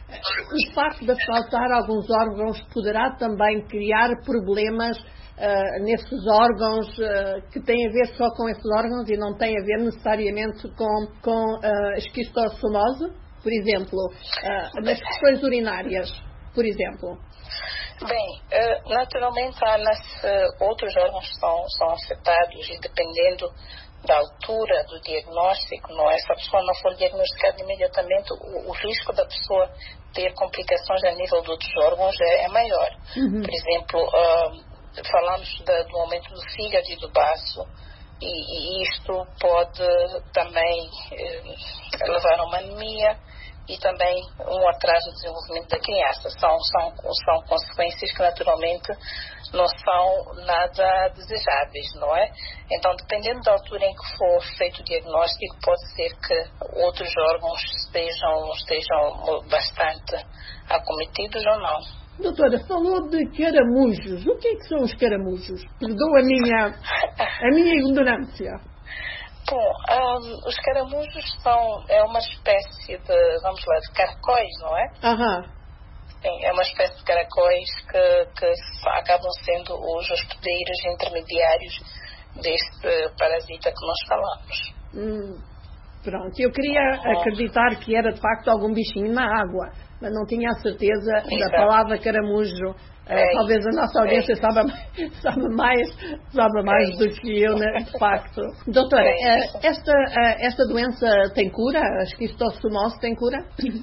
H: O facto de faltar alguns órgãos poderá também criar problemas uh, nesses órgãos uh, que têm a ver só com esses órgãos e não têm a ver necessariamente com, com uh, esquistossomose, por exemplo, uh, nas questões urinárias, por exemplo.
J: Bem, naturalmente, Ana, outros órgãos são, são afetados e dependendo da altura do diagnóstico, não é? Se a pessoa não for diagnosticada imediatamente, o, o risco da pessoa ter complicações a nível de outros órgãos é, é maior. Uhum. Por exemplo, uh, falamos da, do aumento do fígado e do baço, e, e isto pode também uh, levar a uma anemia e também um atraso no desenvolvimento da criança. São, são, são consequências que naturalmente não são nada desejáveis, não é? Então, dependendo da altura em que for feito o diagnóstico, pode ser que outros órgãos estejam, estejam bastante acometidos ou não.
H: Doutora, falou de caramujos. O que é que são os caramujos? Perdoa a minha, a minha ignorância.
J: Bom, um, os caramujos são, é uma espécie de, vamos lá, de caracóis, não é?
H: Aham.
J: Sim, é uma espécie de caracóis que, que acabam sendo os hospedeiros intermediários deste parasita que nós falamos.
H: Hum, pronto, eu queria ah. acreditar que era de facto algum bichinho na água, mas não tinha a certeza Exato. Da palavra caramujo. É, talvez a nossa audiência é. saiba, saiba mais, saiba mais é. do que eu, né, de facto. Doutora, é. esta, esta doença tem cura? A esquistossomose tem cura?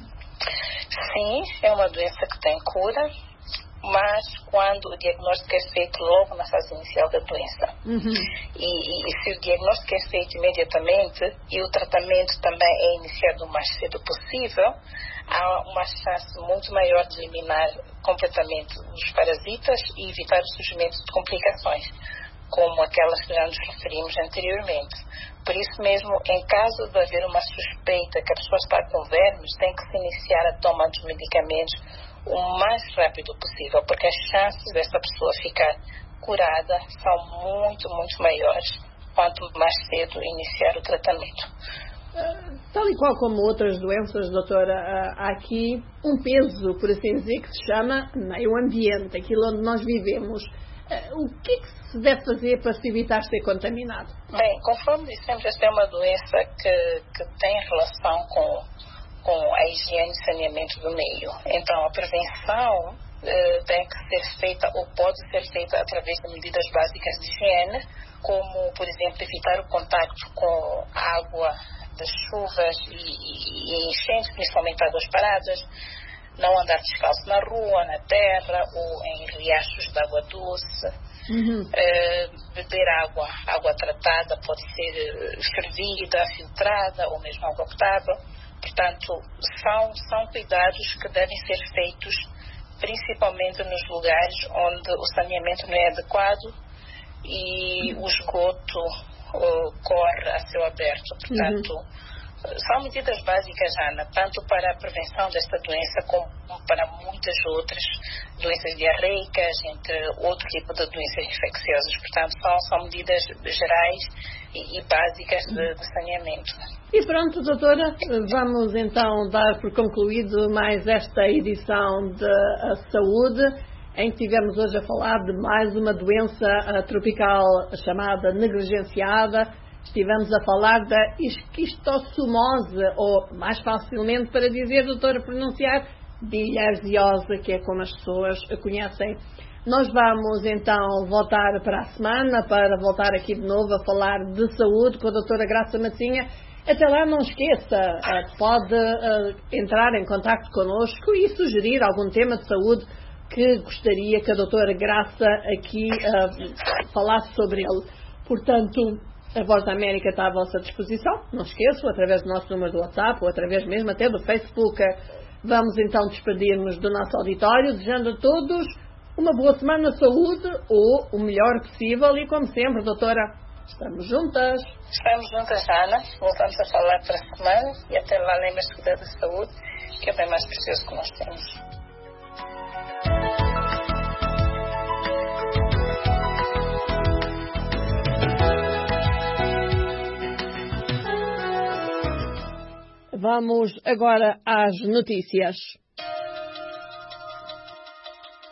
J: Sim, é uma doença que tem cura, mas quando o diagnóstico é feito logo na fase inicial da doença. Uhum. E, e se o diagnóstico é feito imediatamente e o tratamento também é iniciado o mais cedo possível, há uma chance muito maior de eliminar completamente os parasitas e evitar o surgimento de complicações, como aquelas que já nos referimos anteriormente. Por isso mesmo, em caso de haver uma suspeita que a pessoa está com vermes, tem que se iniciar a toma dos medicamentos o mais rápido possível, porque as chances dessa pessoa ficar curada são muito, muito maiores quanto mais cedo iniciar o tratamento.
H: Tal e qual como outras doenças, doutora, há aqui um peso, por assim dizer, que se chama meio ambiente, aquilo onde nós vivemos. O que é que se deve fazer para se evitar ser contaminado?
J: Bem, conforme dissemos, esta é uma doença que, que tem relação com, com a higiene e saneamento do meio. Então, a prevenção eh, tem que ser feita ou pode ser feita através de medidas básicas de higiene, como, por exemplo, evitar o contato com água das chuvas e, e, e enchentes, principalmente águas paradas, não andar descalço na rua, na terra ou em riachos de água doce, uhum. uh, beber água, água tratada, pode ser fervida, filtrada ou mesmo água potável. Portanto, são, são cuidados que devem ser feitos principalmente nos lugares onde o saneamento não é adequado e o esgoto corre a céu aberto. Portanto, uhum. são medidas básicas, Ana, tanto para a prevenção desta doença como para muitas outras doenças diarreicas, entre outro tipo de doenças infecciosas. Portanto, são, são medidas gerais e, e básicas de, de saneamento.
H: E pronto, doutora, vamos então dar por concluído mais esta edição de Saúde, em que tivemos hoje a falar de mais uma doença uh, tropical chamada negligenciada. Estivemos a falar da esquistossomose, ou mais facilmente para dizer, doutora, pronunciar, bilharziose, que é como as pessoas a conhecem. Nós vamos então voltar para a semana, para voltar aqui de novo a falar de saúde com a doutora Graça Matinha. Até lá, não esqueça, uh, pode uh, entrar em contacto connosco e sugerir algum tema de saúde que gostaria que a doutora Graça aqui uh, falasse sobre ele. Portanto, a Voz da América está à vossa disposição, não esqueçam, através do nosso número do WhatsApp ou através mesmo até do Facebook. Vamos então despedir-nos do nosso auditório, desejando a todos uma boa semana de saúde ou o melhor possível e, como sempre, doutora, estamos juntas.
J: Estamos juntas, Ana. Voltamos a falar para a semana e até lá lembre-se de cuidar da saúde, que é o bem mais precioso que nós temos.
H: Vamos agora às notícias.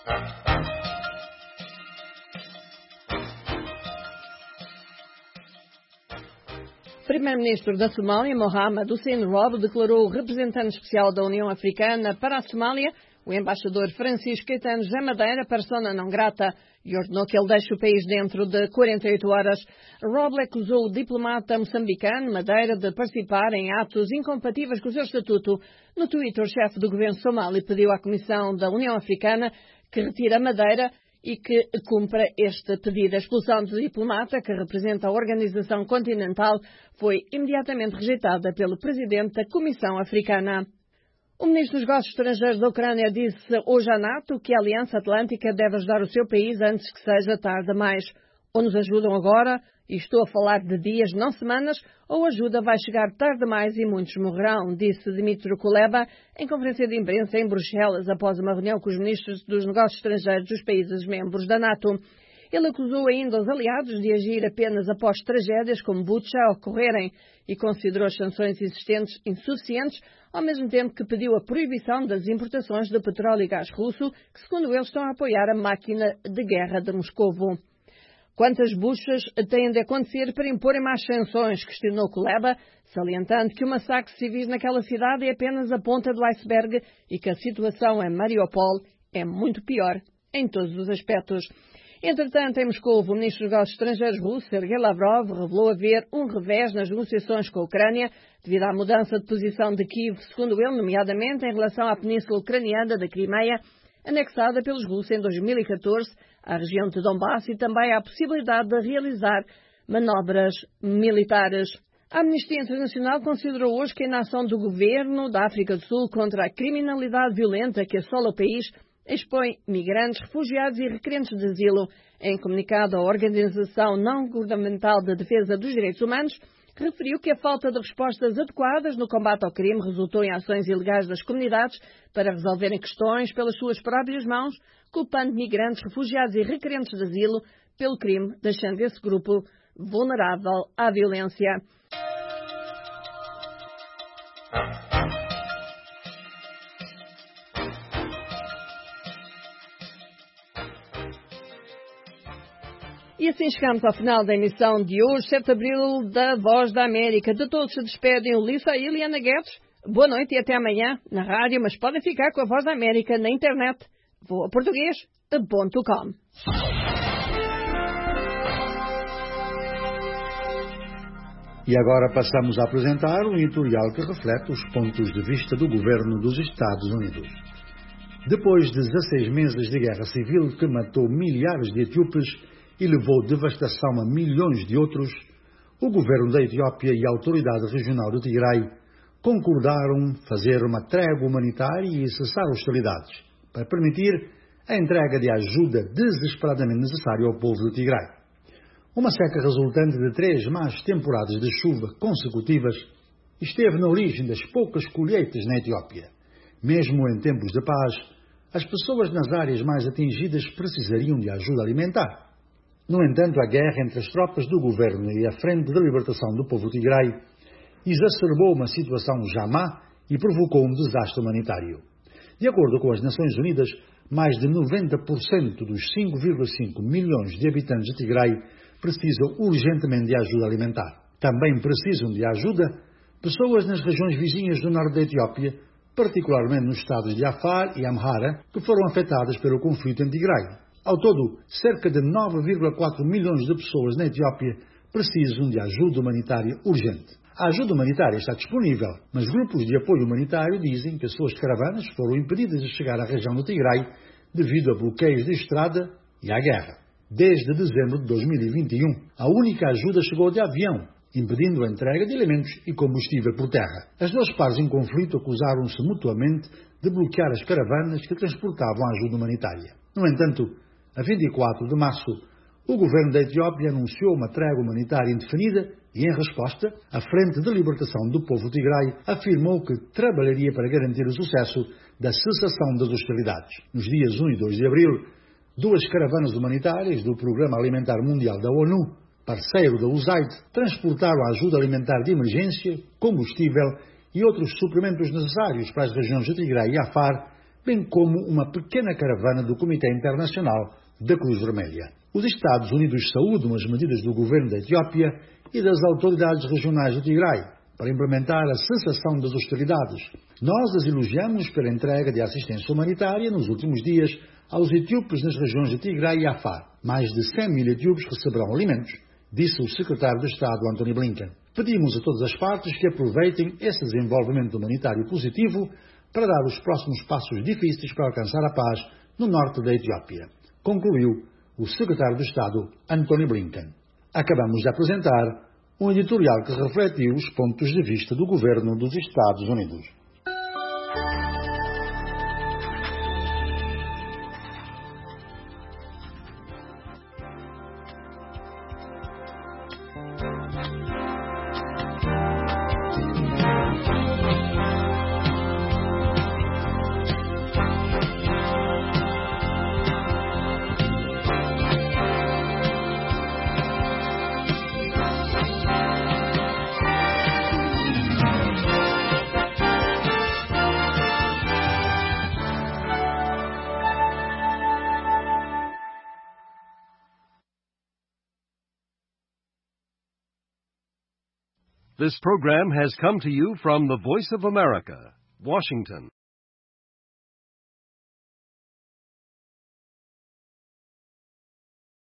H: O primeiro-ministro da Somália, Mohamed Hussein Roble, declarou o representante especial da União Africana para a Somália, o embaixador Francisco Caetano José Madeira, persona não grata, e ordenou que ele deixe o país dentro de quarenta e oito horas. Roble acusou o diplomata moçambicano Madeira de participar em atos incompatíveis com o seu estatuto. No Twitter, o chefe do governo somali pediu à Comissão da União Africana que retire a Madeira e que cumpra este pedido. A expulsão do diplomata, que representa a Organização Continental, foi imediatamente rejeitada pelo presidente da Comissão Africana. O ministro dos Negócios Estrangeiros da Ucrânia disse hoje à NATO que a Aliança Atlântica deve ajudar o seu país antes que seja tarde demais. Ou nos ajudam agora, e estou a falar de dias, não semanas, ou a ajuda vai chegar tarde demais e muitos morrerão, disse Dmytro Kuleba em conferência de imprensa em Bruxelas após uma reunião com os ministros dos Negócios Estrangeiros dos países membros da NATO. Ele acusou ainda os aliados de agir apenas após tragédias como Bucha ocorrerem e considerou as sanções existentes insuficientes, ao mesmo tempo que pediu a proibição das importações de petróleo e gás russo, que segundo ele estão a apoiar a máquina de guerra de Moscovo. Quantas buchas têm de acontecer para imporem mais sanções? Questionou Kuleba, salientando que o massacre de civis naquela cidade é apenas a ponta do iceberg e que a situação em Mariupol é muito pior em todos os aspectos. Entretanto, em Moscou, o ministro dos Negócios Estrangeiros russo, Sergei Lavrov, revelou haver um revés nas negociações com a Ucrânia devido à mudança de posição de Kiev, segundo ele, nomeadamente em relação à península ucraniana da Crimeia, anexada pelos russos em dois mil e catorze, à região de Donbass, e também à possibilidade de realizar manobras militares. A Amnistia Internacional considerou hoje que a inação do governo da África do Sul contra a criminalidade violenta que assola o país expõe migrantes, refugiados e requerentes de asilo. Em comunicado, a Organização Não Governamental de Defesa dos Direitos Humanos referiu que a falta de respostas adequadas no combate ao crime resultou em ações ilegais das comunidades para resolverem questões pelas suas próprias mãos, culpando migrantes, refugiados e requerentes de asilo pelo crime, deixando esse grupo vulnerável à violência. E assim chegamos ao final da emissão de hoje, sete de abril, da Voz da América. De todos se despedem o Lissa e Eliana Guedes. Boa noite e até amanhã na rádio, mas podem ficar com a Voz da América na internet. voa português ponto com.
C: E agora passamos a apresentar um editorial que reflete os pontos de vista do governo dos Estados Unidos. Depois de dezasseis meses de guerra civil que matou milhares de etíopes e levou devastação a milhões de outros, o governo da Etiópia e a autoridade regional do Tigray concordaram fazer uma trégua humanitária e cessar hostilidades, para permitir a entrega de ajuda desesperadamente necessária ao povo do Tigray. Uma seca resultante de três más temporadas de chuva consecutivas esteve na origem das poucas colheitas na Etiópia. Mesmo em tempos de paz, as pessoas nas áreas mais atingidas precisariam de ajuda alimentar. No entanto, a guerra entre as tropas do governo e a Frente de Libertação do Povo Tigray exacerbou uma situação já má e provocou um desastre humanitário. De acordo com as Nações Unidas, mais de noventa por cento dos cinco vírgula cinco milhões de habitantes de Tigray precisam urgentemente de ajuda alimentar. Também precisam de ajuda pessoas nas regiões vizinhas do norte da Etiópia, particularmente nos estados de Afar e Amhara, que foram afetadas pelo conflito em Tigray. Ao todo, cerca de nove vírgula quatro milhões de pessoas na Etiópia precisam de ajuda humanitária urgente. A ajuda humanitária está disponível, mas grupos de apoio humanitário dizem que as suas caravanas foram impedidas de chegar à região do Tigray devido a bloqueios de estrada e à guerra. Desde dezembro de dois mil e vinte e um, a única ajuda chegou de avião, impedindo a entrega de alimentos e combustível por terra. As duas partes em conflito acusaram-se mutuamente de bloquear as caravanas que transportavam a ajuda humanitária. No entanto, a vinte e quatro de março, o governo da Etiópia anunciou uma trégua humanitária indefinida e, em resposta, a Frente de Libertação do Povo Tigray afirmou que trabalharia para garantir o sucesso da cessação das hostilidades. Nos dias um e dois de abril, duas caravanas humanitárias do Programa Alimentar Mundial da ONU, parceiro da U S A I D, transportaram a ajuda alimentar de emergência, combustível e outros suprimentos necessários para as regiões de Tigray e Afar bem como uma pequena caravana do Comitê Internacional da Cruz Vermelha. Os Estados Unidos saúdam as medidas do governo da Etiópia e das autoridades regionais do Tigray para implementar a cessação das hostilidades. Nós as elogiamos pela entrega de assistência humanitária nos últimos dias aos etíopes nas regiões de Tigray e Afar. Mais de cem mil etíopes receberão alimentos, disse o secretário de Estado Antony Blinken. Pedimos a todas as partes que aproveitem esse desenvolvimento humanitário positivo para dar os próximos passos difíceis para alcançar a paz no norte da Etiópia, concluiu o secretário de Estado Antony Blinken. Acabamos de apresentar um editorial que refletiu os pontos de vista do governo dos Estados Unidos.
L: This program has come to you from the Voice of America, Washington.